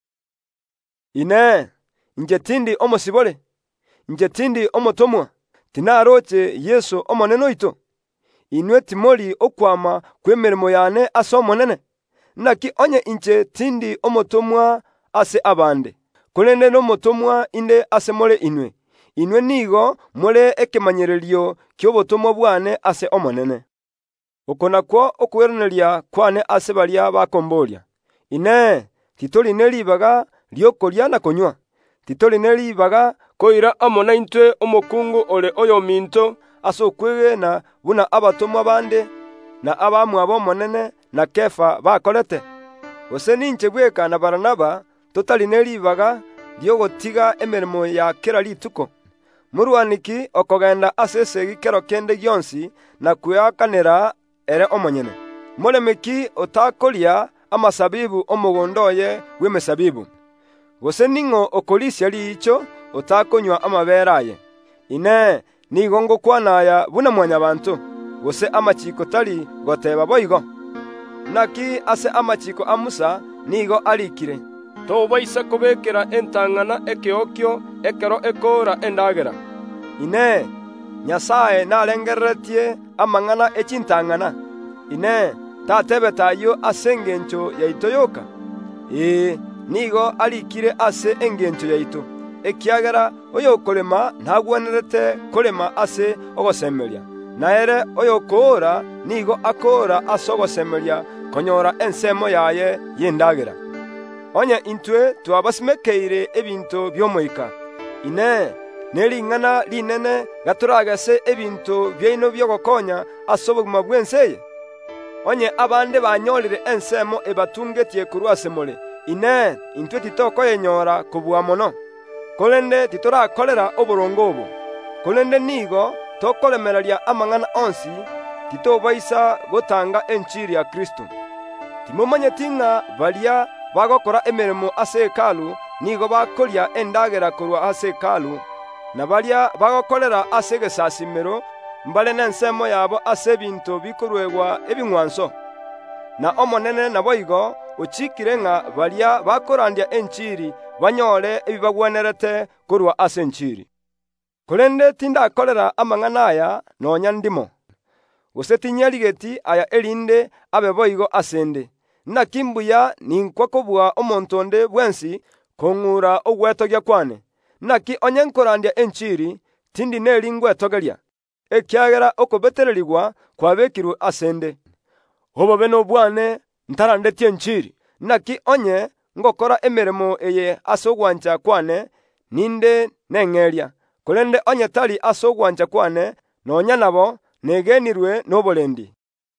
Ine, inje tindi omosibore, inje tindi omotomwa, tinaroche Yesu omonene oito. Inwe timori okwama kwemeremo yane ase omonene, naki onye inche tindi omotomwa ase abande, korende n'omotomwa inde ase more inwe. Inwe nigo more ekemanyererio kiobotomwa bwane ase omonene. Okonakwo okweroneria kwane ase baria bakomboria. Ine, titori neribaga riokoria na konywa. Titori neribaga koira amo naintwe omokungu ore oyo minto ase okwegena buna abatomwa bande na abamwa bomonene na Kefa bakorete. Gose ninche bweka na Baranaba totari neribaga riogotiga emeremo ya kera rituko. Murwaniki okogenda ase esegi kero kende gionsi na kweakanera ere omonyene. Moremeki otakoria amasabibu omogondo oye bw'emesabibu. Gose ning'o okorisia riicho otakonywa amabere aye. Ine, nigo ngokwanaya buna mwanyabanto, gose amachiko tari goteba boigo. Naki ase amachiko a Musa nigo arikire, tobaisa kobekera entang'ana ekeokio ekero ekora endagera. Ine, Nyasaye narengereretie amang'ana echintang'ana. Ine, tatebe tayo ase engencho yaito yoka. Nigo arikire ase engencho yaito, ekiagera oyo okorema ntagwenerete korema ase ogosemeria, naere oyo okora nigo akora ase ogosemeria konyora ensemo yaye y'endagera. Onye intwe twabasimekeire ebinto by'omoika. Ine nering'ana linene gaturagase ebinto byaino byogokonya ase obogima bw'enseye. Onye abande banyolire ensemo ebatungetie kurwase more. Ine intwe titokoyenyora kubua mono. Kolende titorakorera oborongo obo. Kolende nigo tokolemeraria amang'ana onsi titobaisa gotanga enchiri ya Kristo. Timomanyeti ng'a baria bagokora emeremo ase hekalu nigo bakoria endagera korwa ase hekalu, na baria bagokorera ase gesasimero mbale n'ensemo yabo ase ebinto bikorwegwa ebing'wanso. Na omonene nabo igo ochikire ng'a baria bakorandia enchiri banyore ebibagwenerete korwa ase enchiri. Kolende tindakorera amang'ana aya nonya ndimo. Gose tinyarigeti aya erinde abe boigo asende. Naki mbuya ninkwa kobua omonto onde bwensi kong'ura ogwetogia kwane. Naki onye nkorandia enchiri tindi neri ngwetogeria. Ekiagera okobetererigwa kwabekirwe asende. Obobe nobwane ntarandetie enchiri. Naki onye ngokora emeremo eye ase ogwancha kwane ninde neng'eria. Kolende onye tari ase ogwancha kwane nonya nabo negenirwe n'oborendi.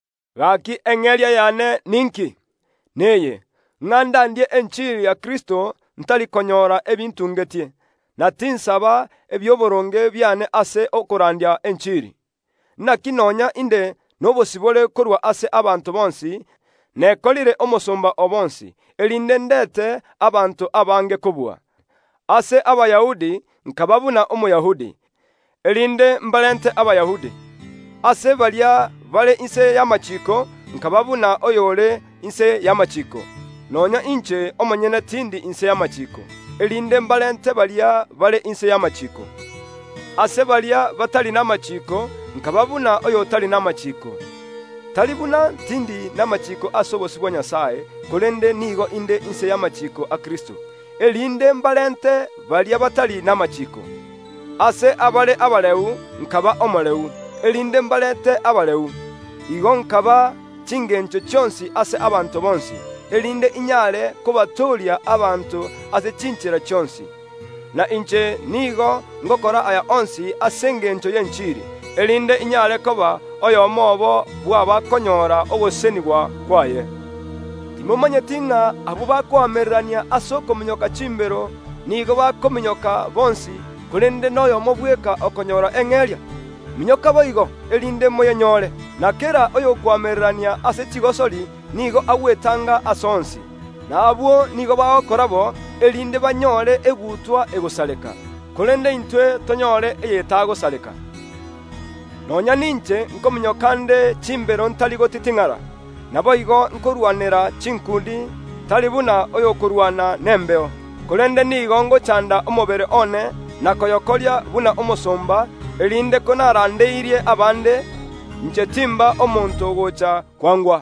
Gaki eng'eria yane ninki? Neye, ng'andandie enchiri ya Kristo ntari konyora ebintungetie. Na tinsaba ebyoboronge byane ase okorandia enchiri. Naki nonya inde nobosibole korwa ase abantu bonsi, nekolire omosomba obonsi, erinde ndete abantu abange kobua. Ase Abayahudi nkababuna Omoyahudi, erinde mbalente Abayahudi. Ase baria bale inse y'amachiko nkababuna oyole inse y'amachiko. Nonya inche omonyene tindi inse y'amachiko, erinde mbalente baria bale inse y'amachiko. Ase baria batali n'amachiko nkababuna oyo tali n'amachiko. Talibuna tindi n'amachiko asobosi bwa Nyasaye, kolende nigo inde inse y'amachiko a Kristo. Erinde mbalente baria batali n'amachiko. Ase abale abaleu nkaba omoleu, erinde mbalente abaleu. Igo nkaba chingencho chonsi ase abantu bonsi, erinde inyale kobatoria abantu ase chinchera chonsi. Na inche nigo ngokora aya onsi ase engencho y'enchiri, erinde inyale koba oyo mobo bwaba konyora ogosenigwa kwaye. Timomanyeti ng'a abo bakwamererania ase okominyoka chimbero nigo bakominyoka bonsi, kolende noyo mobweka okonyora eng'eria. Minyoka boigo erinde moyenyore, na kera oyo kwamererania ase chigosori nigo agwetanga asonsi. Na abwo nigo bagokorabo erinde banyore egutwa egosareka. Kolende intwe tonyore eyetagosareka. Nonya ninche nkominyokande chimbero ntari gotiting'ara, nabo igo nkorwanera chinkundi tari buna oyo korwana nembeo. Kolende nigo ngochanda omobere one na koyokoria buna omosomba, erinde konarandeirie abande nchetimba omonto gocha kwangwa.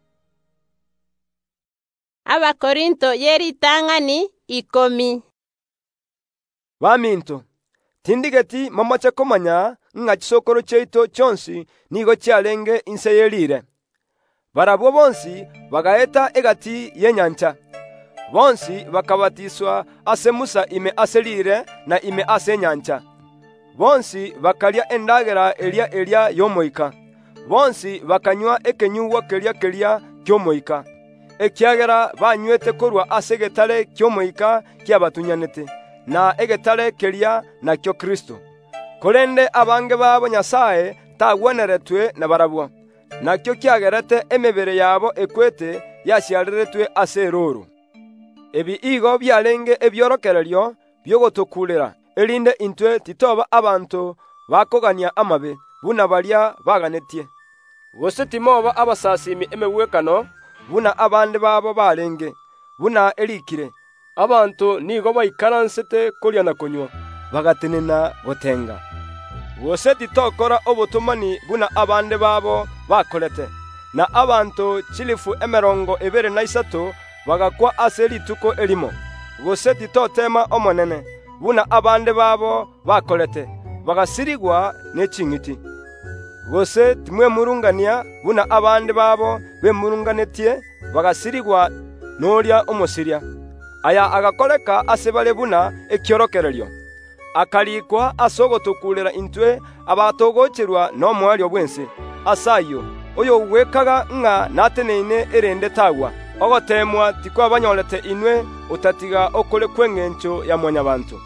Abakorinto yeritang'ani 10. Baminto, tindigeti mamache komanya ng'a chisokoro cheito chonsi nigo chiarenge inse yerire. Barabwo bonsi bagaeta egati y'enyancha. Bonsi bakabatiswa ase Musa ime ase rire na ime ase enyancha. Bonsi bakaria endagera eria y'omoika. Bonsi bakanywa ekenyugwa keria ky'omoika. Ekiagera banywete korwa ase getare ky'omoika kiabatunyanete, na egetare keria nakyo Kristo. Kolende abange babo Nyasaye tagweneretwe na barabwo, nakyo kiagerete emebere yabo ekwete yashiariretwe ase eroro. Ebi igo byarenge ebyorokererio byogotokurera, erinde intwe titoba abantu bakogania amabe buna baria baganetie. Gose timoba abasasimi emegwekano buna abande babo barenge, buna erikire abantu nigo baikaransete koria na konywa bagatenena gotenga. Gose titokora obotomani buna abande babo bakorete, na abantu chilifu 23 bagakwa ase rituko erimo. Gose titotema omonene buna abande babo bakorete, bagasirigwa n'eching'iti. Gose timwemurungania buna abande babo bemurunganetie bagasirigwa n'oria omosiria. aya agakoreka ase bare buna ekiorokererio, akalikwa ase ogotokurera intwe abatogocherwa n'omwario bwense. Asayo oyo gwekaga ng'a nateneine erende tagwa ogotemwa tikwabanyorete inwe otatiga okore kweng'encho ya mwanyabantu.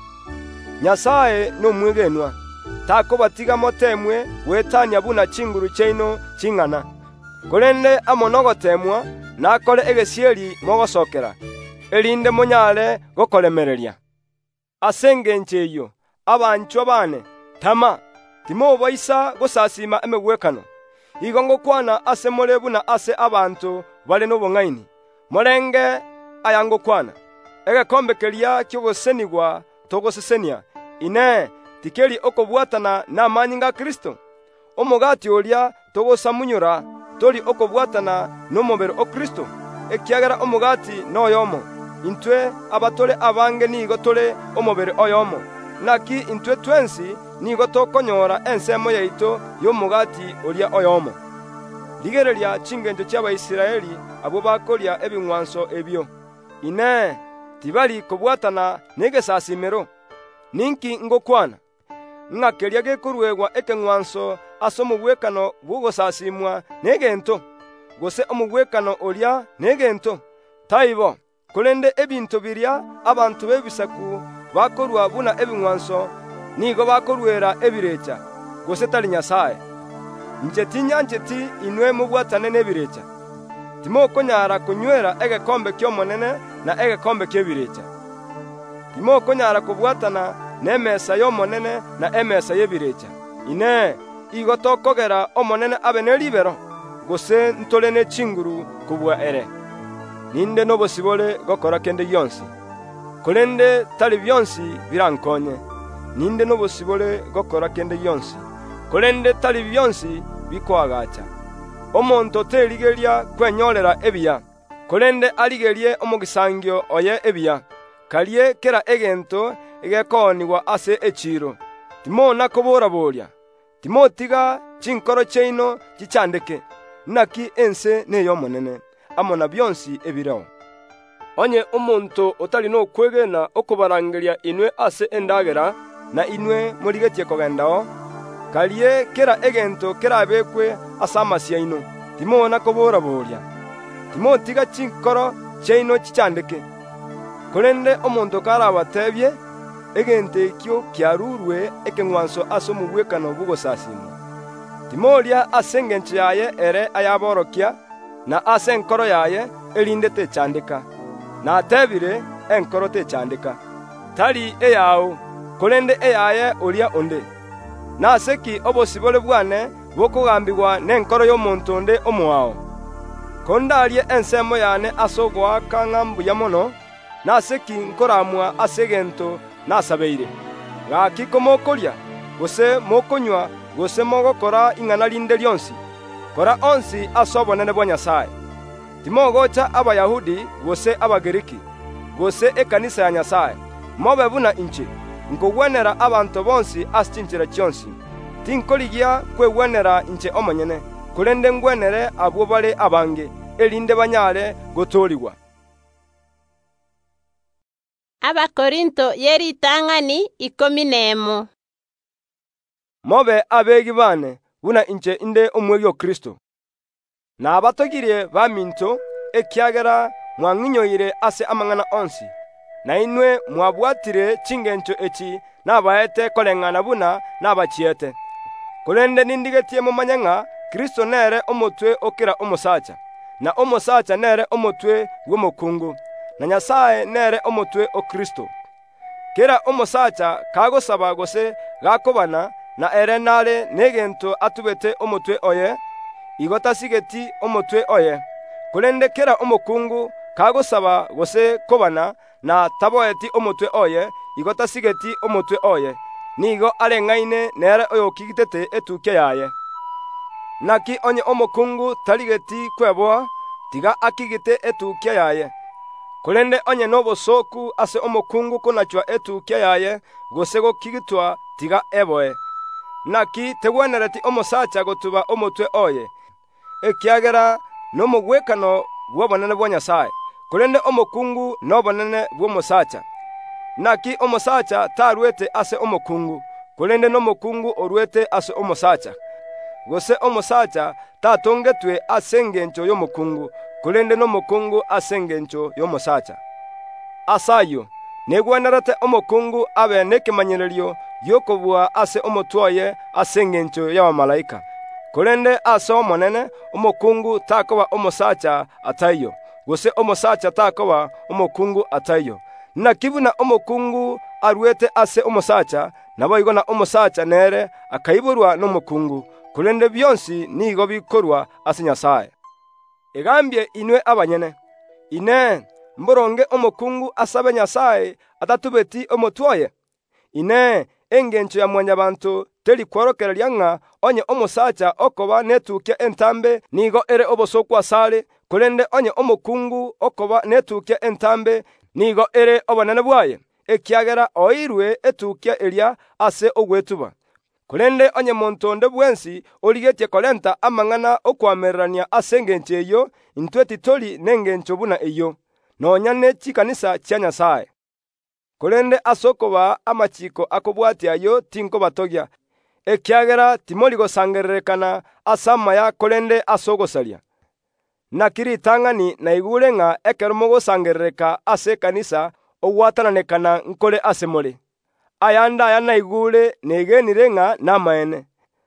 Nyasaye n'omwegenwa takobatiga motemwe wetania buna chinguru chaino ching'ana, korende amonogotemwa nakore egesieri mogosokera, erinde monyare gokoremereria. Ase eng'encho eyo abanchwa bane tama timobaisa gosasima emegwekano, igo ngokwana ase more buna ase abantu bare n'obong'aini, morenge aya ngokwana egekombe keria kiogosenigwa togosesenia, ine tikeri okobwatana n'amanyi nga Kristo. Omogati oria togosamunyora tori okobwatana n'omobere o Kristo, ekiagera omogati n'oyomo, intwe abatore abange nigo tore omobere oyomo, naki intwe twensi nigo tokonyora ensemo yaito y'omogati oria oyomo. Rigereria ching'encho chi'Abaisiraeli abo bakoria ebing'wanso ebio, ine tibari kobwatana n'egesasimero. Ninki ngokwana ng'a keria gekorwegwa ekeng'wanso ase omogwekano bwogosasimwa n'egento, gose omogwekano oria n'egento. Taibo, korende ebinto biria abantu b'ebisaku bakorwa buna ebing'wanso nigo bakorwera ebirecha, gose tari Nyasaye. Inche tinyancheti inwe mobwatane n'ebirecha. Timokonyara konywera egekombe ky'omonene na egekombe ky'ebirecha. Timokonyara kobwatana n'emesa y'omonene na emesa y'ebirecha. Ine igo tokogera omonene abe n'eribero, gose ntore n'echinguru kubwa ere. Ninde nobosibore gokora kende yonsi, korende tari byonsi birankonye. Ninde nobosibore gokora kende yonsi, korende tari byonsi bikwagacha. Omonto terigeria kwenyorera ebiya, korende arigerie omogisangio oye ebiya. Karie kera egento egekonigwa ase echiro. Timona kobora-boria, timotiga chinkoro chaino chichandeke, naki ense neyomonene, amona byonsi ebirao. Onye omonto otari nokwegena okobarangeria inwe ase endagera, na inwe morigetie kogendao, karie kera egento kerabekwe ase amasi yaino, timona kobora-boria, timotiga chinkoro chaino chichandeke. Korende omonto karabatebie egente ekio kiarurwe ekeng'wanso ase omogwekano bwogosasimwa, timoria ase eng'encho yaye ere ayaborokia, na ase enkoro yaye erinde techandeka. Natebire enkoro techandeka, tari eyao, korende eyaye oria onde. Naseki obosibore bwane bokogambigwa n'enkoro y'omonto onde omoao. Kondarie ensemo yane ase ogoaka ng'ambuya mono, naseki nkoramwa ase egento nasabeire. Gaki komokoria, gose mokonywa, gose mogokora ing'ana rinde rionsi, kora onsi ase obonene bwa Nyasaye. Timogocha Abayahudi gose Abagiriki, gose ekanisa ya Nyasaye, mobe buna inche, nkogwenera abantu bonsi ase chinchera chionsi. Tinkorigia kwegwenera inche omonyene, korende ngwenere abwo bare abange, erinde banyare gotorigwa. Abakorinto yeritang'ani 11. Mobe abegi bane buna inche inde omwegi o Kristo. Na abatogirie baminto ekiagera mwang'inyoire ase amang'ana onsi, na inwe mwabwatire ching'encho echi nabaete koreng'ana buna nabachiete. Korende nindigetie momanye ng'a Kristo nere omotwe okera omosacha, na omosacha nere omotwe bw'omokungu, na Nyasaye nere omotwe o Kristo. Kera omosacha kagosaba gose gakobana na ere nare negento atubete omotwe oye, igo tasigeti omotwe oye. Korende kera omokungu kagosaba gose kobana na taboeti omotwe oye, igo tasigeti omotwe oye, nigo areng'aine nere oyokigitete etukia yaye. Naki onye omokungu tarigeti kweboa, tiga akigite etukia yaye. Korende onye nobosoku ase omokungu konachwa etukia yaye, gose gokigitwa tiga eboe. Naki tegwenereti omosacha gotuba omotwe oye, ekiagera nomogwekano bw'obonene bwa Nyasaye, Korende omokungu n'obonene bw'omusacha. Naki omusacha tarwete ase omokungu, korende n'omokungu orwete ase omusacha. Gose omusacha tatongetwe ase engencho y'omokungu, korende n'omokungu ase engencho y'omusacha. Asayo negwenerete omokungu abe n'ekimanyirerio y'okobua ase omotwoye ase engencho y'abamalaika. Korende ase omonene omokungu takoba omusacha ataiyo, gose omusacha takoba omokungu ataiyo. Nakibuna omokungu arwete ase omusacha, naboigo na omusacha nere akaiburwa n'omokungu, korende byonsi nigo bikorwa ase Nyasaye. Egambye inwe abanyene, ine mboronge omokungu asabe Nyasaye atatubeti omotwoye. Ine engencho ya mwanyabantu teri kworokereria ng'a onye omusacha okoba netukia entambe nigo ere obosokwa sare, korende onye omokungu okoba netukia entambe nigo ere obonene bwaye, ekiagera oirwe etukia eria ase ogwetuba. Korende onye monto onde bwensi origetie korenta amang'ana okwamererania ase engencho eyo, intwe titori n'engencho buna eyo, nonya n'echikanisa chia Nyasaye. Korende asokoba amachiko akobwatia ayo tinkobatogia, ekiagera timori gosangererekana ase amaya korende asogosaria. Nakiritang'ani naigure ng'a ekero mogosangerereka ase ekanisa ogwatananekana nkore ase more. Aya ndaya naigure negenire ng'a namaene.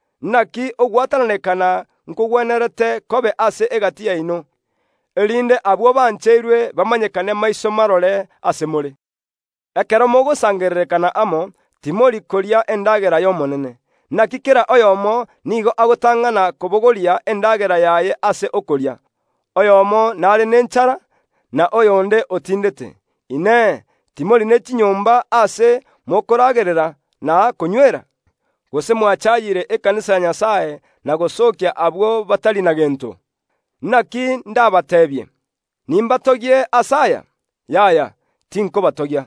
Naki ogwatananekana nkogwenerete kobe ase egati yaino, erinde abwo bancheirwe bamanyekane maiso marore ase more. Ekero mogosangererekana amo, timori koria endagera y'omonene. Naki kera oyomo nigo agotang'ana kobogoria endagera yaye ase okoria. Oyomo nare nenchara, na oyonde otindete. Ine timori nechinyomba ase mokoragerera na konywera. Gose mwachayire ekanisa ya Nyasaye na gosokia abwo batari na gento. Naki ndabatebye, nimbatogie asaya? Yaya, tinkobatogia.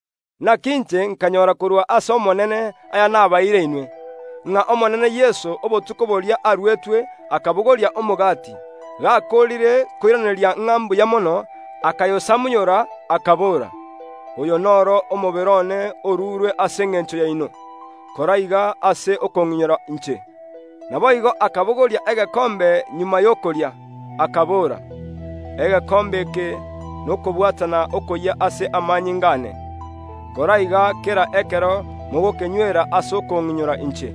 Nakinche nkanyora kurwa ase omonene aya nabaire inwe, ng'a omonene Yesu obotuko boria arwetwe akabogoria omogati, gakorire koiraneria ng'ambu ya mono, akayosamunyora akabora, oyo noro omoberone orurwe ase engencho yaino, koraiga ase okong'inyora inche. Naboigo akabogoria egekombe nyuma y'okoria, akabora, egekombe eke nokobwatana okoya ase amanyi ngane, koraiga kera ekero mogokenywera ase okong'inyora inche.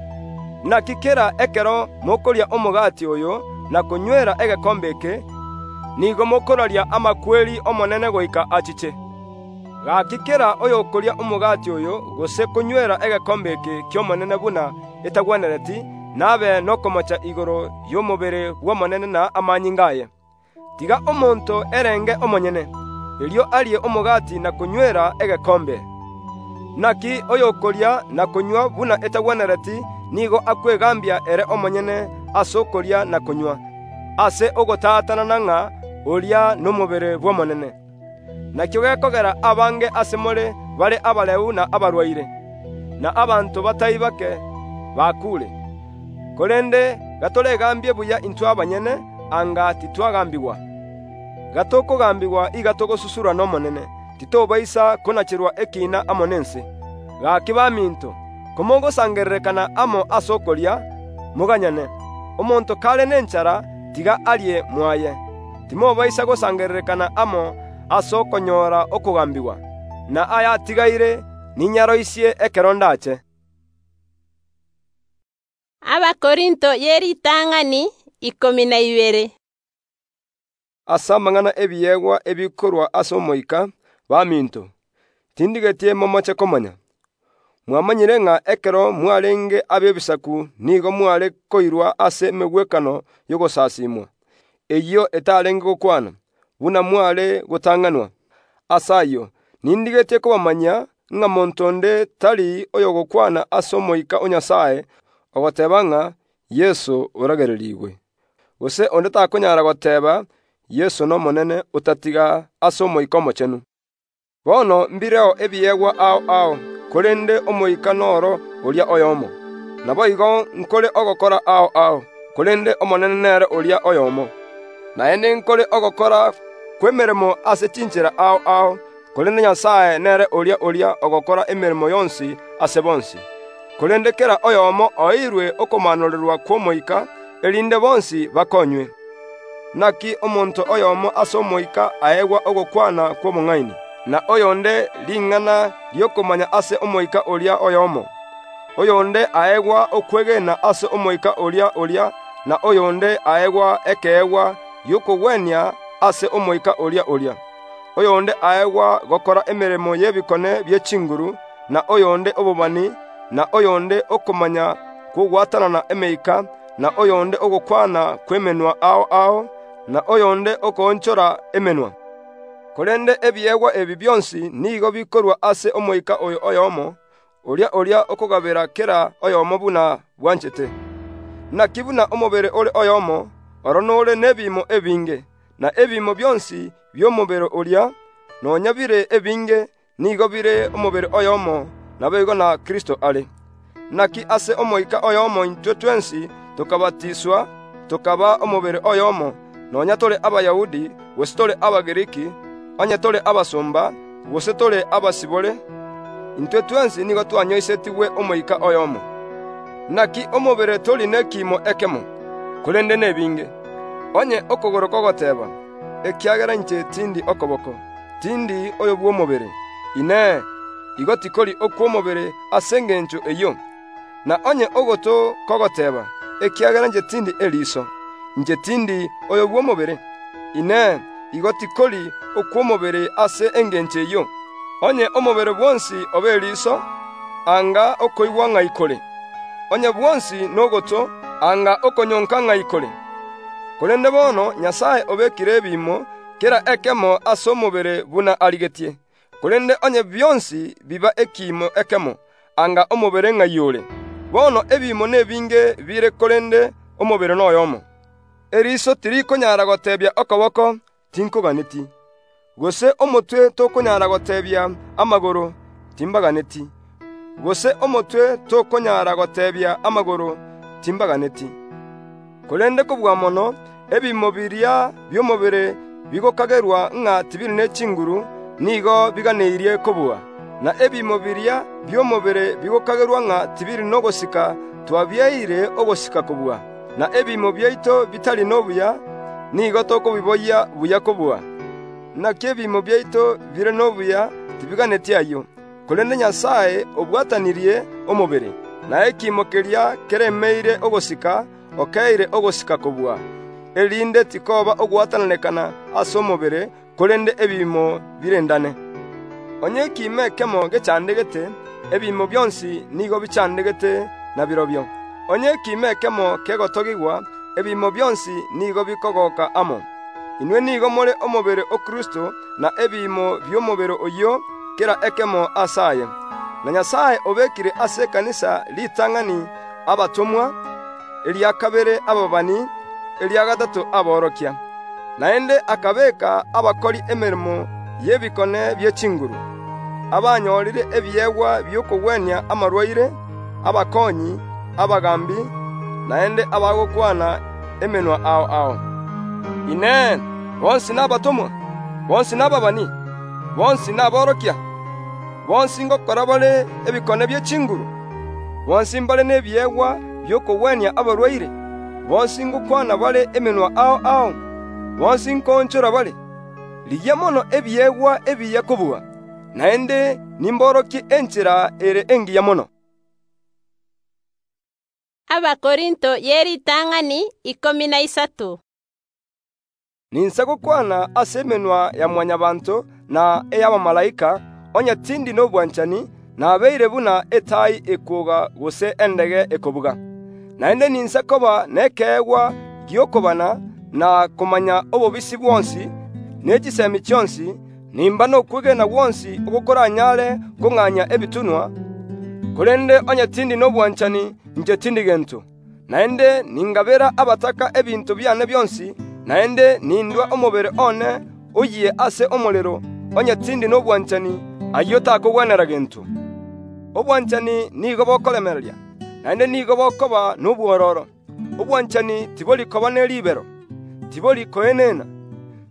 Naki kera ekero mokoria omogati oyo na konywera egekombe eke, nigo mokoraria amakweri omonene goika achiche. Gaki kera oyo okoria omogati oyo gose konywera egekombe eke ky'omonene buna etagwenereti, nabe nokomocha igoro y'omobere bw'omonene na amanyi ngaye. Tiga omonto erenge omonyene, erio arie omogati na konywera egekombe. Naki oyo okoria na konywa buna etagwenereti, nigo akwegambia ere omonyene ase okoria na konywa, ase ogotatanana ng'a oria n'omobere bw'omonene. Nakio gekogera abange ase more bare abareu na abarwaire, na abanto batai bake bakure. Korende gatoregambie buya intwe abanyene, anga titwagambigwa. Gatokogambigwa iga togosusurwa n'omonene, titobaisa konachirwa ekina amo nense. Gaki baminto, komogosangererekana amo ase okoria, moganyane. Omonto kare nenchara, tiga arie mwaye. Timobaisa gosangererekana amo ase okonyora okogambigwa. Na aya atigaire ninyaroisie ekero ndache. Abakorinto yeritang'ani 12. Ase amang'ana ebiyegwa ebikorwa ase omoika, baminto, tindigetie momoche komanya. Mwamanyire ng'a ekero mwarenge ab'ebisaku nigo mware koirwa ase emegwekano y'ogosasimwa. Eyio etarenge gokwana, buna mware gotang'anwa. Asayo, nindigetie kobamanya ng'a monto onde tari oyo gokwana ase omoika o Nyasaye, ogoteba ng'a Yesu oragererigwe. Gose onde takonyara goteba Yesu n'omonene otatiga ase omoika omochenu. Bono mbireo ebiyegwa ao korende omoika noro oria oyomo. Naboigo nkore ogokora ao korende omonene nere oria oyomo. Naende nkore ogokora kwemeremo ase chinchera ao korende Nyasaye nere oria ogokora emeremo yonsi ase bonsi. Korende kera oyomo oirwe okomanorerwa kw'omoika, erinde bonsi bakonywe. Naki omonto oyomo ase omoika aegwa ogokwana kw'omong'aini, na oyonde ling'ana liokomanya ase omoika oria oyomo. Oyonde aegwa okwegena ase omoika oria, na oyonde aegwa ekeegwa yokogwenia ase omoika oria. Oyonde aegwa gokora emeremo y'ebikone by'echinguru, na oyonde obobani, na oyonde okomanya kogwatanana emeika, na oyonde ogokwana kw'emenwa ao, na oyonde okonchora emenwa. Korende ebiegwa ebi byonsi nigo bikorwa ase omoika oyo oyomo, oria okogabera kera oyomo buna bwanchete. Naki buna omobere ore oyomo, oro nore nebimo ebinge, na ebimo byonsi by'omobere oria, nonya bire ebinge, nigo bire omobere oyomo, nabo na Kristo are. Naki ase omoika oyomo intwe twensi tokabatiswa, tokaba omobere oyomo, nonya tore Abayahudi, gose tore Abagiriki, onye tore abasumba, gose tore abasibore, intwe twensi nigo twanyoisetigwe omoika oyomo. Naki omobere tori nekimo ekemo, korende nebinge. Onye okogoro kogoteba, ekiagera inche tindi okoboko, tindi oyo bw'omobere, ine igo tikori okw'omobere ase engencho eyo. Na onye ogoto kogoteba, ekiagera inche tindi eriso, inche tindi oyo bw'omobere, ine igo tikori okw'omobere ase engencho eyo. Onye omobere bwonsi obe eriso, anga okoigwa ng'aikore. Onye bwonsi nogoto, anga okonyonka ng'aikore. Korende bono Nyasaye obekire ebimo kera ekemo ase omobere buna arigetie. Korende onye byonsi biba ekimo ekemo, anga omobere ng'aiyore. Bono ebimo nebinge bire korende omobere noyomo. Eriso tirikonyara gotebia okoboko, tinkoganeti. Gose omotwe tokonyara gotebia amagoro, timbaganeti. Gose omotwe tokonyara gotebia amagoro, timbaganeti. Korende kobwa mono, ebimo biria by'omobere bigokagerwa ng'a tibiri n'echinguru, nigo biganeirie kobua. Na ebimo biria by'omobere bigokagerwa ng'a tibiri n'ogosika, twabyeire ogosika kobua. Na ebimo byaito bitali n'obuya, nigo tokobiboya buya kobua. Naki ebimo byaito bire n'obuya, tibiganeti ayo. Korende Nyasaye obwatanirie omobere, na ekimo keria keremeire ogosika, okeire ogosika kobua. Erinde tikoba ogwatananekana ase omobere, korende ebimo birendane. Onye ekimo ekemo gechandegete, ebimo byonsi nigo bichandegete na birobyo. Onye ekimo ekemo kegotogigwa, ebimo byonsi nigo bikogoka amo. Inwe nigo more omobere o Kristo, na ebimo by'omobere oyo kera ekemo asaye. Na Nyasaye obekire ase ekanisa litang'ani abatomwa, eria kabere ababani, eria gatatu aborokia. Naende akabeka abakori emeremo y'ebikone by'echinguru, abanyorire ebiegwa by'okogwenia amarwaire, abakonyi, abagambi, naende abagokwana emenwa ao. Ine, bonsi n'abatomwa, bonsi n'ababani, bonsi n'aborokia, bonsi ngokora bare ebikone by'echinguru, bonsi mbare n'ebiegwa by'okogwenia abarwaire, bonsi ngokwana bare emenwa ao, bonsi nkonchora bare. Ligia mono ebiegwa ebiya kobua, naende nimboroki enchera ere engiya mono. Abakorinto yeritang'ani 13. Ninsa gokwana ase emenwa ya mwanyabanto na ey'abamalaika, onye tindi n'obwanchani, nabeire buna etai ekoga gose endege ekobuga. Naende ninsa koba nekeegwa giokobana na komanya obobisi bwonsi, n'echisemi chionsi, nimba n'okwegena bwonsi ogokora nyare kong'anya ebitunwa. Korende onye tindi n'obwanchani, nche tindi gento. Naende ningabera abataka ebinto byane byonsi, naende nindwa omobere one oyiye ase omorero, onye tindi n'obwanchani, ayo takogwenera gento. Obwanchani nigo bokolemereria, naende nigo bokoba n'obwororo. Obwanchani tibori koba n'eribero, tibori koenena,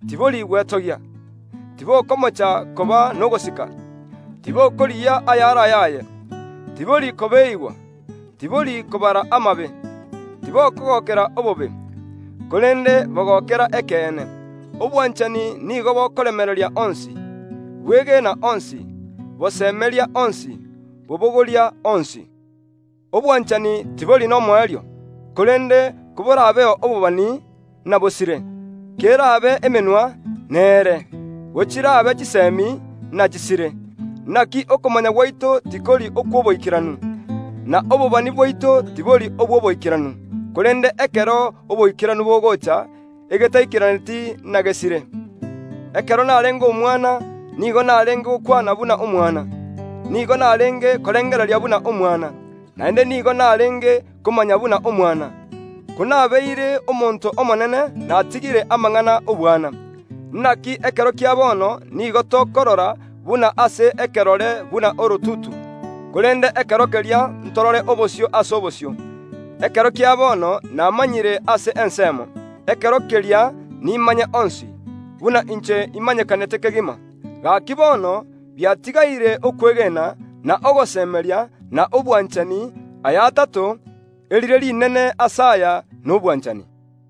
tibori gwetogia, tibokomocha koba nogosika, tibokoriya ayara ayaye, tibori kobeigwa, tibori kobara amabe, tibokogokera obobe, korende bogokera ekeene. Obwanchani nigo bokoremereria onsi, bwegena onsi, bosemeria onsi, bobogoria onsi. Obwanchani tibori nomoerio, korende kuborabeo obobani na bosire, kerabe emenwa nere, gochirabe chisemi na chisire. Naki okomanya gwaito tikori okwoboikiranu, na obobani bwaito tibori obwoboikiranu, korende ekero oboikiranu bogocha egetaikiraneti na gesire. Ekero narenge omwana, nigo narenge gokwana buna omwana, nigo narenge korengereria buna omwana, naende nigo narenge komanya buna omwana. Kunabeire omonto omonene natigire amang'ana obwana. Naki ekero kia bono nigo tokorora buna ase ekerore buna orotutu, korende ekero keria ntorore obosio ase obosio. Ekero kia bono namanyire ase ensemo, ekero keria nimanye onsi, buna inche imanyekanete kegima. Gaki bono biatigaire okwegena na ogosemeria na obwanchani aya atato, erire rinene asaya n'obwanchani.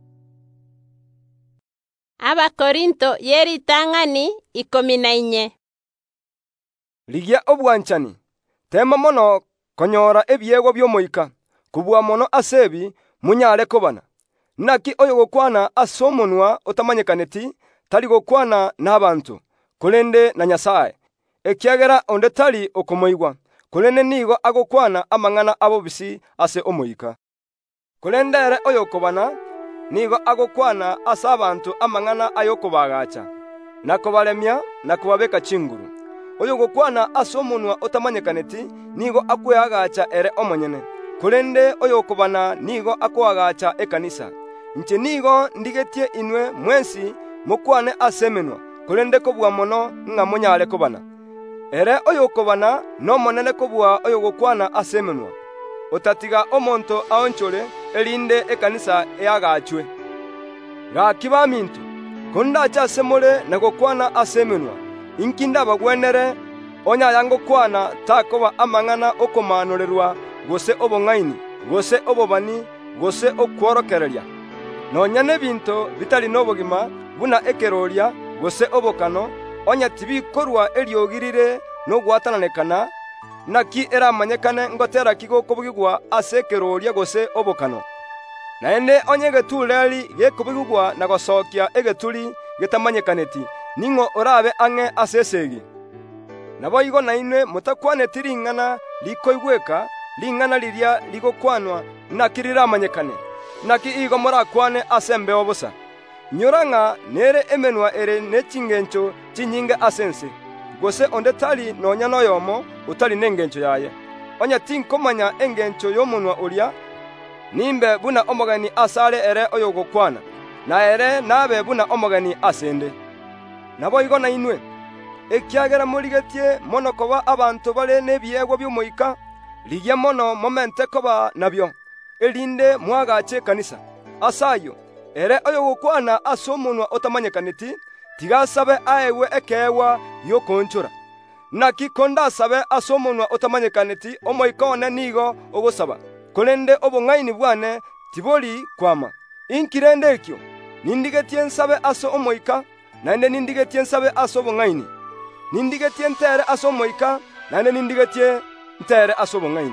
Abakorinto yeritang'ani 14. Ligia obwanchani, tema mono konyora ebiego by'omoika, kubua mono asebi munyare kobana. Naki oyo gokwana ase omonwa otamanyekaneti, tari gokwana n'abantu, korende na Nyasaye. Ekiagera onde tari okomoigwa, korende nigo agokwana amang'ana abobisi ase omoika. Korende ere oyo okobana, nigo agokwana ase abantu amang'ana ayokobagacha, na kobaremia na kobabeka chinguru. Oyo gokwana ase omonwa otamanyekaneti, nigo akweyagacha ere omonyene, korende oyo okobana nigo akwagacha ekanisa. Inche nigo ndigetie inwe mwensi mokwane ase emenwa, korende kobua mono ng'a monyare kobana. Ere oyo okobana nomonene kobua oyo gokwana ase emenwa. Otatiga omonto aonchore erinde ekanisa eagachwe. Gaki baminto, kondacha ase more na gokwana ase emenwa, inki ndabagwenere onyayangokwana takoba amang'ana okomanorerwa gose obong'aini, gose obobani, gose okworokereria. Nonya nebinto bitari n'obogima buna ekeroria gose obokano, onya tibikorwa eriogirire n'ogwatananekana, naki eramanyekane ngotera kigokobugigwa ase ekeroria gose obokano. Naende onye egetureri gekobugigwa na gosokia egeturi getamanyekaneti, ning'o orabe ang'e ase esegi. Naboigo nainwe motakwaneti ring'ana likoigweka, ring'ana liria ligokwanwa naki riramanyekane, naki igo morakwane ase embeo bosa. Nyorang'a nere emenwa ere nechingencho chinyinge ase ense, gose onde tari nonya noyomo otari nengencho yaye. Onya tinkomanya engencho y'omonwa oria, nimbe buna omogeni asare ere oyo gokwana, na ere nabe buna omogeni asende. Naboigo nainwe, ekiagera morigetie mono koba abantu bare n'ebiegwa by'omoika, ligia mono momente koba nabyo, erinde mwagache kanisa. Asayo, ere oyo gokwana ase omonwa otamanyekaneti, tigasabe aewe ekeewa yokonchora. Naki kondasabe ase omonwa otamanyekaneti, omoika one nigo ogosaba, korende obong'aini bwane tibori kwama. Inkirende ekio, nindigetie nsabe ase omoika, naende nindigetie nsabe ase obong'aini. Nindigetie ntere ase omoika, naende nindigetie ntere ase obong'aini.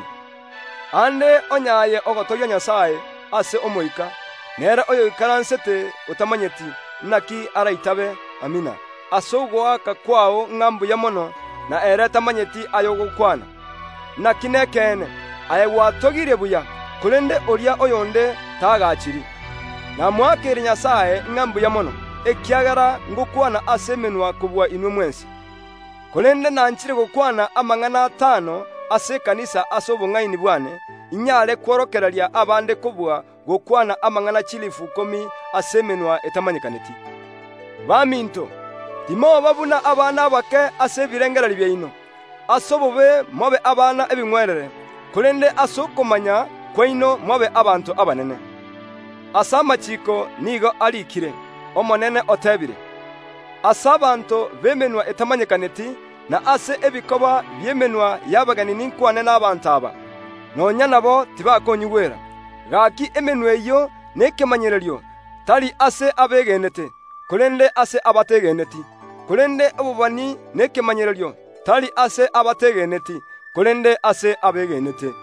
Ande onyaye ogotoria Nyasaye ase omoika, nere oyo ikaransete otamanyeti, naki araitabe. Amina. Ase ogoaka kwao ng'ambu ya mono, na ere tamanyeti ayogokwana. Naki nekene, aye gwatogirie buya, korende oria oyonde tagachiri. Na mwakere Nyasaye ng'ambu ya mono, ekiagera ngokwana ase emenwa kobua inwe mwensi. Korende nanchire gokwana amang'ana 5 ase kanisa ase obong'aini bwane, inyare kworokereria abande kobua gokwana amang'ana 10,000 ase emenwa etamanyekaneti. Baminto, timoba buna abana abake ase ebirengereri byaino, ase obobe mobe abana ebing'werere, korende ase okomanya kwaino mobe abantu abanene. Ase amachiko nigo arikire, omonene otebire, ase abantu bemenwa etamanyekaneti na ase ebikoba byemenwa yabagani ninkwane n'abantu aba nonya nabo tibakonyigwera gaki emenwa eyo n'ekemanyererio tali ase abegenete kulende ase abategeneti kulende obubani n'ekemanyererio tali ase abategeneti kulende ase abegenete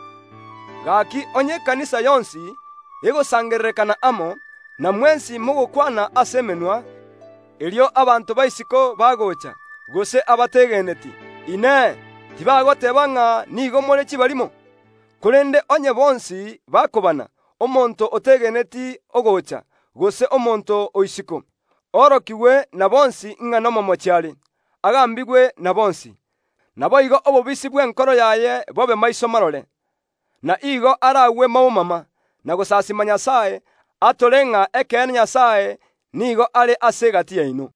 gaki onye kanisa yonsi egosangererekana amo na mwensi mugukwana ase emenwa elio abantu baisiko bagocha gose abategeneti ine tibagoteba ng'a nigo moleki balimo kulende onye bonsi bakobana omonto otegeneti ogocha gose omonto oisiko orokiwe na bonsi ng'a nomomochiari agambigwe na bonsi nabo igo obobisi bw'enkoro yaye bobe maiso marore na igo aragwe maumama na gosasima Nyasaye atore ng'a ekene Nyasaye nigo are ase gati yaino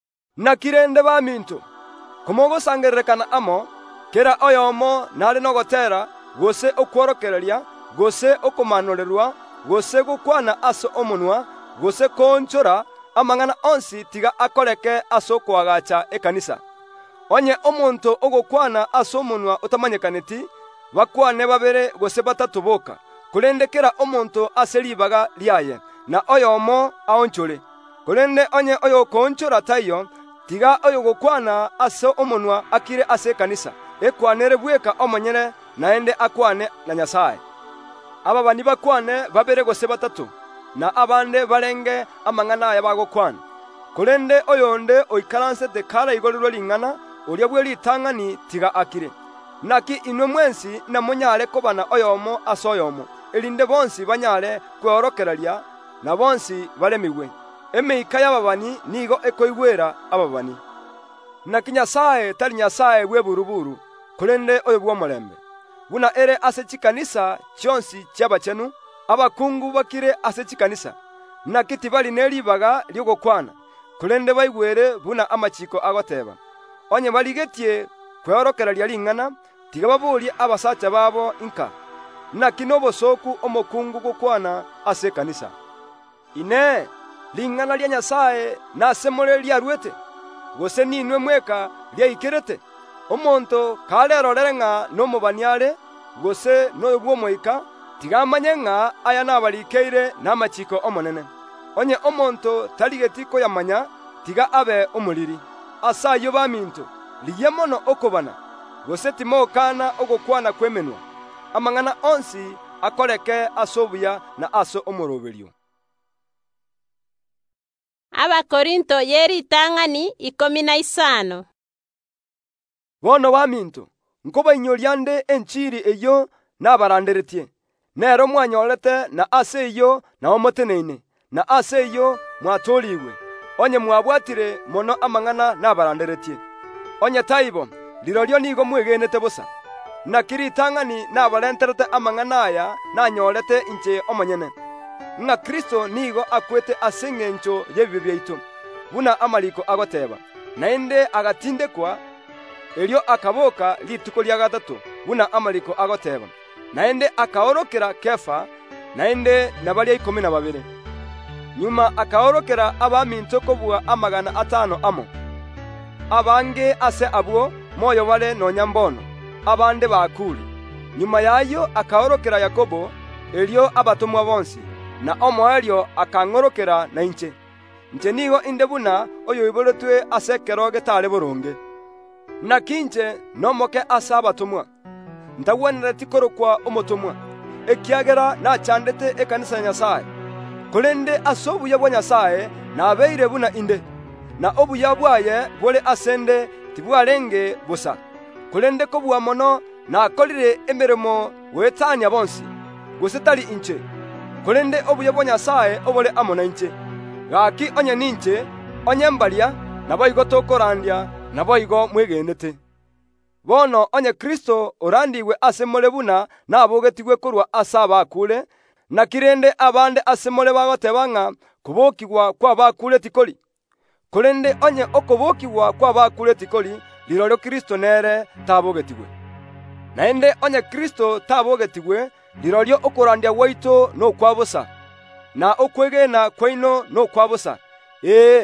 na kirende baminto komogosangererekana amo kera oyomo nare nogotera gose okworokereria gose okomanorerwa gose gukwana ase omonwa gose konchora amang'ana onsi tiga akoreke ase okwagacha ekanisa onye omonto ogokwana ase omonwa otamanyekaneti bakwane babere gose batatu boka kulende kera omonto ase ribaga liaye na oyomo aonchore kulende onye oyo konchora tayo tiga oyo gokwana ase omonwa akire ase kanisa ekwanere bweka omonyere naende akwane na Nyasaye aba bani bakwane babere gose batatu na abande barenge amang'ana aya bagokwana kulende oyonde oikaranse tekara igorerwa ling'ana oria bwe litang'ani tiga akire naki inwe mwensi na monyare kobana oyomo ase oyomo elinde bonsi banyare kworokereria na bonsi baremigwe emeika y'ababani nigo ekoigwera ababani naki Nyasaye tari Nyasaye bweburuburu kulende oyo bw'omorembe buna ere ase chikanisa chionsi chiabachenu abakungu bakire ase chikanisa naki tibali neribaga lyogokwana kulende baigwere buna amachiko agoteba onye baligetie kworokereria ling'ana tiga baburie abasacha babo inka naki nobosoku omokungu gokwana ase kanisa ine ling'ana lya Nyasaye nasemore lyarwete gose ninwe mweka lyaikirete omonto kalerorere ng'a nomobaniare gose noyo bw'omoika tigamanye ng'a aya nabalikeire n'amachiko omonene onye omonto taligeti koyamanya tiga abe omoriri ase ayo baminto ligia mono okobana gose timokana ogokwana kwemenwa amang'ana onsi akoreke ase obuya na ase omoroberio Abakorinto yeritang'ani 15 bono baminto nkobainyoryande enchiri eyo nabaranderetie nero mwanyorete na ase iyo nao moteneine na ase iyo mwatorigwe onye mwabwatire mono amang'ana nabaranderetie onye taibo lirorio nigo mwegenete bosa nakiritang'ani nabarenterete amang'ana aya nanyorete inche omonyene ng'a Kristo nigo akwete ase eng'encho y'ebibe byaitu buna amariko agoteba naende agatindekwa elio akaboka lituko lya gatatu buna amariko agoteba naende akaorokera Kefa naende nabalia 12 nyuma akaorokera abaminto kobua 500 amo abange ase abwo moyo bale nonyambono abande bakuli nyuma yayo akaorokera Yakobo elio abatumwa bonsi na omoelio akang'orokera na inche nigo inde buna oyo iborotwe ase keroge tare boronge nakinche nomoke ase abatumwa ntagwenere tikorokwa omotumwa ekiagera nachandete ekanisa ya Nyasaye kulende ase obuya bwa Nyasaye nabeire buna inde na obuya bwaye bole asende tibwarenge busa kulende kobua mono nakorire emeremo wetania bonsi gose tari inche kulende obuya bwa Nyasaye obole amona inche gaki onye ninche onye mbalia nabo igo tokorandia nabo igo mwegenete bono onye Kristo orandigwe ase more buna nabogetigwe korwa ase abakure na kirende abande ase more bagoteba ng'a kubokigwa kwa bakure tikoli kulende onye okobokigwa kwa bakure tikoli lirorio Kristo nere tabogetigwe naende onye Kristo tabogetigwe lirorio okorandia gwaito no kwabosa na okwegena kwaino no kwabosa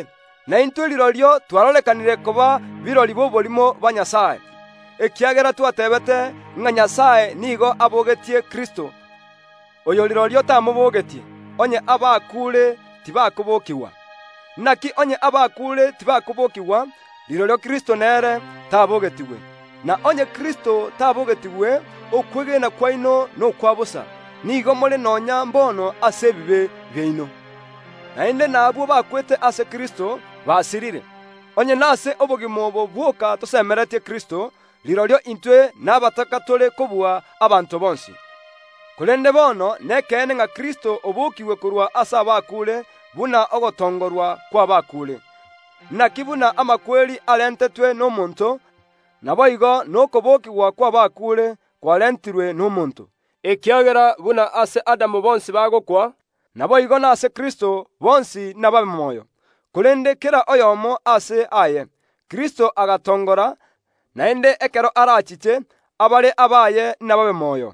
na intwe lirorio twarorekanire kuba birori b'oborimo ba Nyasaye, ekiagera twatebete ng'a Nyasaye nigo abogetie Kristo. Oyo lirorio tamubogetie, onye abakure tibakubokiwa. Naki onye abakure tibakubokiwa, lirorio Kristo nere tabogetiwe. Na onye Kristo tabogetiwe, okwegena kwaino nokwabusa, nigo muri nonya mbono ase ebibe byaino. Naende nabwo bakwete ase Kristo basirire. Onye nase obogimo obo bwoka tosemeretie Kristo, lirorio intwe n'abataka tole kobua abantu bonsi. Kulende bono nekene ng'a Kristo obukiwe kurwa ase abakure buna ogotongorwa kwa abakure. Naki buna amakweri alentetwe n'omonto, nabo igo nokobokiwa kwa abakure kwalentirwe n'omonto. Ekiagera buna ase Adamu bonsi bagokwa, nabo igo nase Kristo bonsi nababe moyo. Kulende kera oyomo ase aye, Kristo agatongora, naende ekero arachiche, abare abaye nababe moyo.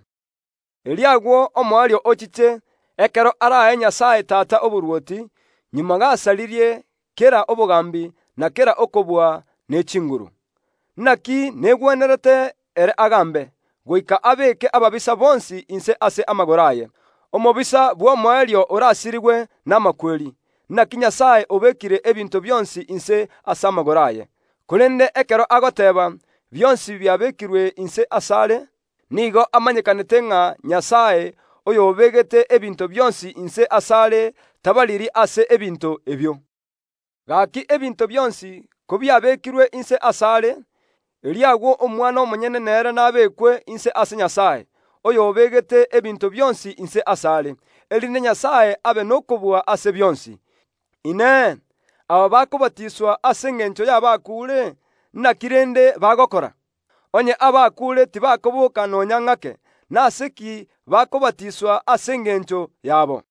Eliagwo omwario ochiche, ekero araye Nyasaye tata oburuoti, nyuma gasalirie kera obogambi na kera okobua n'echinguru. Naki negwenerete ere agambe, goika abeke ababisa bonsi inse ase amagoraye. Omobisa bw'omwario orasirigwe n'amakweri, naki Nyasaye obekire ebinto byonsi inse ase amagoraye. Kulende ekero agoteba byonsi byabekirwe inse asare, nigo amanyekanete ng'a Nyasaye oyo obegete ebinto byonsi inse asare tabaliri ase ebinto ebyo. Gaki ebinto byonsi ko byabekirwe inse asare, eliagwo omwana omonyene nere nabekwe inse ase Nyasaye oyo obegete ebinto byonsi inse asare, erinde Nyasaye abe nokobua ase byonsi. Ine aba bakobatiswa ase eng'encho y'abakure, nakirende bagokora. Onye abakure tibakoboka nonya ng'ake, naseki bakobatiswa ase eng'encho yabo.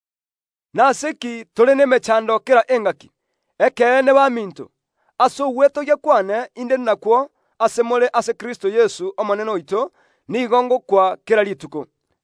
Naseki tole n'emechando kera engaki, ekeene baminto, ase ogweto gekwane inde nakwo ase more ase Kristo Yesu omonene oito, nigo ngokwa kera rituko.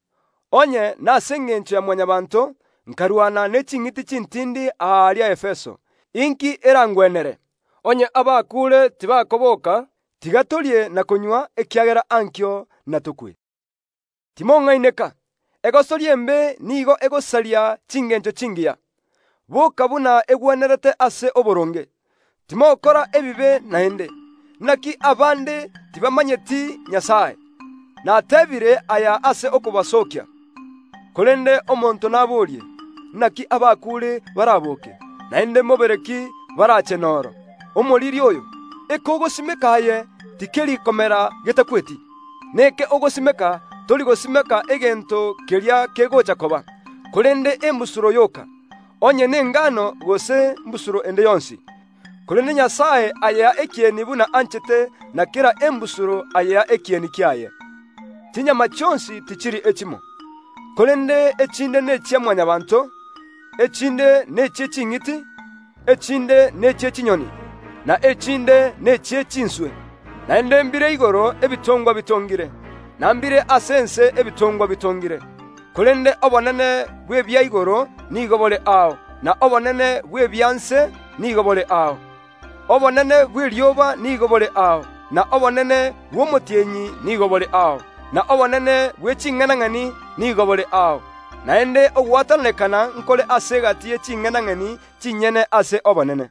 Onye nase eng'encho ya mwanyabanto, nkarwana n'eching'iti chintindi aria Efeso, inki erangwenere. Onye abakure tibakoboka, tigatorie na konywa ekiagera ankyo natukwe. Timong'aineka, egosoria embe nigo egosaria ching'encho chingiya. Boka buna egwenerete ase oboronge. Timokora ebibe naende, naki abande tibamanyeti Nyasaye. Natebire aya ase okubasokia. Kolende omonto naborie, naki abakure baraboke, naende mobereki barachenoro. Omoriri oyo, eko ogosimekaye tikeri komera getakweti. Neke ogosimeka tori gosimeka egento keria kegocha koba. Kolende embusuro yoka, onye nengano gose mbusuro ende yonsi. Kolende Nyasaye aya ekieni buna anchete na kera embusuro aya ekieni kiaye. Tinyama chonsi tichiri echimo. Kolende echinde nechia mwanyabanto, echinde nechie ching'iti, echinde nechie chinyoni, na echinde nechie chinswe. Naende mbire igoro ebitongwa bitongire, na mbire asense ebitongwa bitongire. Kolende obonene bw'ebya igoro nigobole ao, na obonene bw'ebyanse nigobole ao. Obonene bw'erioba nigobole ao, na obonene bw'omotienyi nigobole ao, na obonene bw'eching'enang'ani nigobole ao. Naende ogwatanekana nkole ase gati y'eching'enang'ani chinyene ase obonene.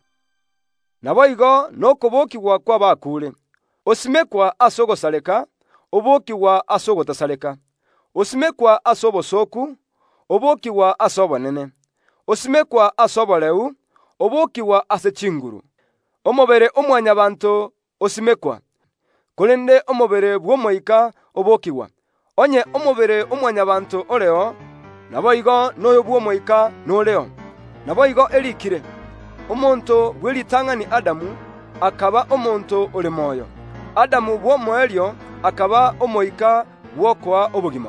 Nabo igo nokobokigwa kwa bakure. Osimekwa ase ogosaleka, obokigwa ase ogotasaleka. Osimekwa ase obosoku, obokigwa ase obonene. Osimekwa ase oboreu, obokigwa ase chinguru. Omobere omwanyabanto osimekwa, kolende omobere bw'omoika obokigwa. Onye omobere omwanyabanto oreo, nabo igo noyo bw'omoika noreo. Nabo igo erikire, omonto bw'eritang'ani Adamu, akaba omonto ole moyo. Adamu bw'omoerio, akaba omoika bw'okoa obogima.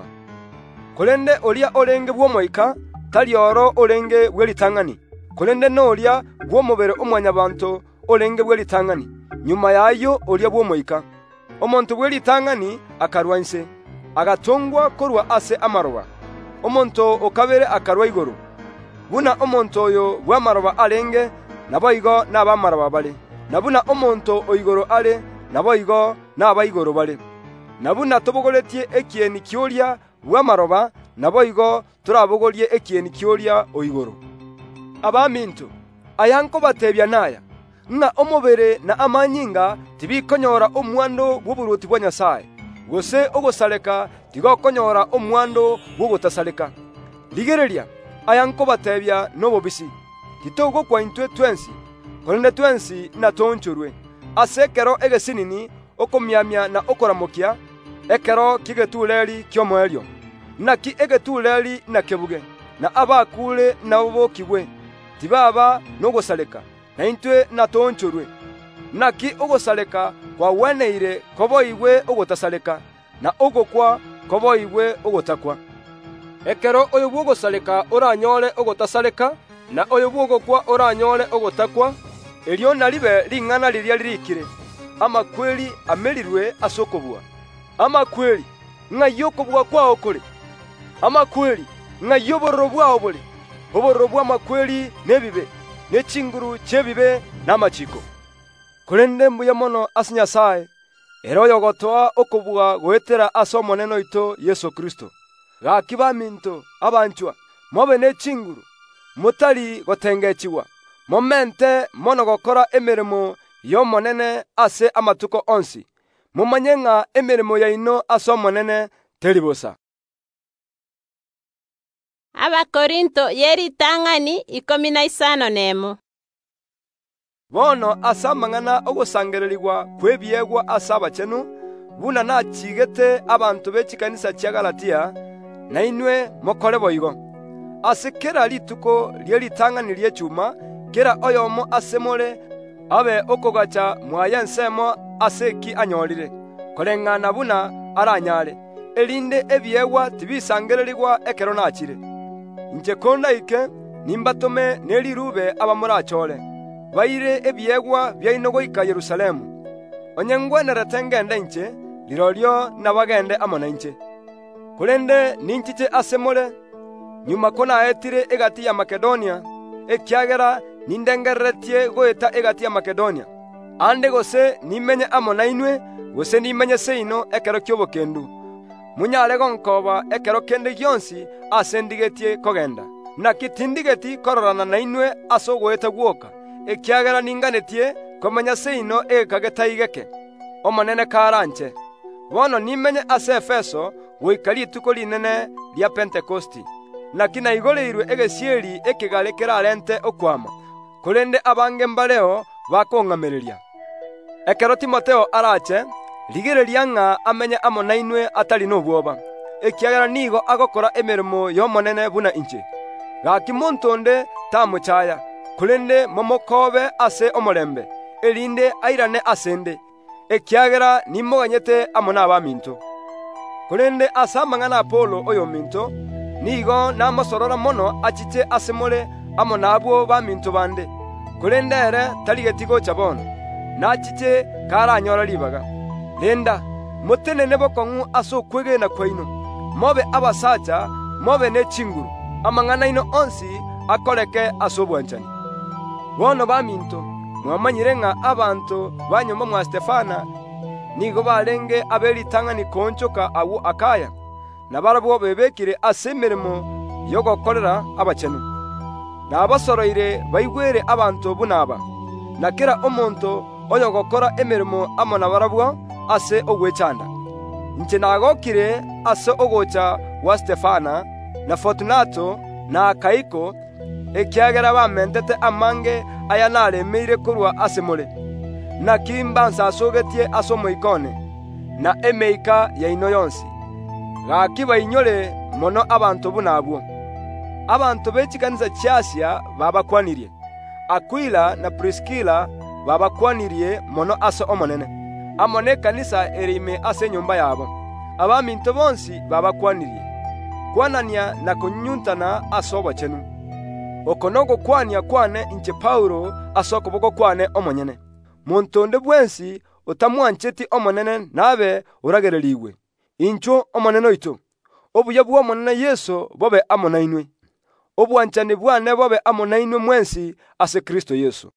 Kolende oria orenge bw'omoika, tari oro orenge bw'eritang'ani. Kolende noria bw'omobere omwanyabanto orenge bw'eritang'ani, nyuma yayo oria bw'omoika. Omonto bw'eritang'ani akarwa nse, agatongwa korwa ase amaroba. Omonto okabere akarwa igoro. Buna omonto oyo bw'amaroba arenge, nabo igo n'abamaroba bare, na buna omonto oigoro are, nabo igo n'abaigoro bare. Na buna tobogoretie ekieni kioria bw'amaroba, nabo igo torabogorie ekieni kioria oigoro. Abaminto, aya nkobatebia naya, ng'a omobere na amanyinga tibikonyora omwando bw'oburuoti bwa Nyasaye, gose ogosaleka tigokonyora omwando bw'ogotasaleka. Rigereria, aya nkobatebia n'obobisi, titogokwa intwe twensi, korende twensi na tonchorwe, ase ekero egesinini okomiamia na okoramokia, ekero kigetuleri kiomoerio, naki egetuleri na kebuge, na abakure na obokigwe, tibaba n'ogosaleka, na intwe na tonchorwe, naki ogosaleka kwaweneire koboigwe ogotasaleka, na ogokwa koboigwe ogotakwa. Ekero oyo bwogosaleka oranyore ogotasaleka, na oyo bwogokwa oranyore ogotakwa, elio naribe ring'ana riria ririkire, amakweri amerirwe ase okobua. Amakweri, ng'ai okobua kwao kore? Amakweri, ng'ai obororo bwao bore? Obororo bwa amakweri nebibe, n'echinguru chebibe n'amachiko. Korende mbuya mono ase Nyasaye, ere oyogotoa okobua goetera ase omonene oito Yesu Kristo. Gaki baminto abanchwa, mobe n'echinguru, motari gotengechiwa, momente mono gokora emeremo y'omonene ase amatuko onsi, mumanye ng'a emeremo yaino ase omonene teri bosa. Abakorinto yeritang'ani 15. Bono ase amang'ana ogosangererigwa kw'ebiegwa ase abachenu, buna nachigete abanto b'echikanisa chia Galatia, na inwe mokore boigo. Ase kera rituko rie ritang'ani rie chuma, kera oyomo asemore abe okogacha mwaya ensemo ase ki anyorire, koreng'ana buna aranyare, erinde ebiegwa tibisangererigwa ekero nachire. Inche kondaike nimbatome nerirube abamorachore, baire ebiegwa byaino goika Yerusalemu. Onye ngwenerete ngende inche, lirorio nabagende amo na inche. Korende ninchiche asemore, nyuma konaetire egati ya Makedonia, ekiagera nindengeretie goeta egati ya Makedonia. Ande gose nimenye amo na inwe, gose nimenye seino ekero kiobokendu. Munyare gonkoba ekero kende gionsi ase ndigetie kogenda. Naki tindigeti kororana na inwe ase ogoeta gwoka, ekiagera ninganetie komenya seino egekagetaigeke. Omonene karanche. Bono nimenye ase Efeso goika rituko rinene ria Pentekosti. Naki naigoreirwe egesieri ekigare kerarente okwama, korende abange mbareo bakong'amereria. Ekero Timotheo arache, rigereria ng'a amenye amo na inwe atari n'obwoba, ekiagera nigo agokora emeremo y'omonene buna inche. Gaki monto onde tamochaya, korende momokobe ase omorembe, erinde airane asende, ekiagera nimoganyete amo n'abaminto. Korende ase amang'ana Apolo oyo minto, nigo namosorora mono achiche asemore amo nabwo baminto bande, korende ere tarigeti gocha bono, nachiche karanyora ribaga. Lenda, motenene bokong'u ase okwegena kwaino, mobe abasacha, mobe n'echinguru, amang'ana ino onsi akoreke ase obwanchani. Bono baminto, mwamanyire ng'a abanto banyoma mwa Stefana, nigo barenge aberitang'ani konchoka awo Akaya, na barabwo bebekire ase emeremo yogokorera abachenu. Nabasoroire baigwere abanto bunaba, na kera omonto oyo gokora emeremo amo na barabwo ase ogwechanda. Inche nagokire ase ogocha wa Stefana, na Fortunato, na Akaiko, ekiagera bamentete amange aya naremeire korwa ase more, na kimba nsasogetie ase omoikone, na emeika yaino yonsi. Gaki bainyore mono abanto bunabwo. Abanto b'echikanisa chia Asia babakwanirie. Aquila na Priskila babakwanirie mono ase omonene. Amone kanisa erime ase nyumba yabo. Abaminto bonsi babakwanirie. Kwanania na kunyuntana ase obachenu. Okonogo kwania kwane inche Paulo ase okoboko kwane omonyene. Montonde bwensi otamwancheti omonene nabe oragereriwe. Incho omonene oito, obuya bw'omonene Yesu bobe amo na inwe. Obwanchani bwane bobe amo na inwe mwensi ase Kristo Yesu.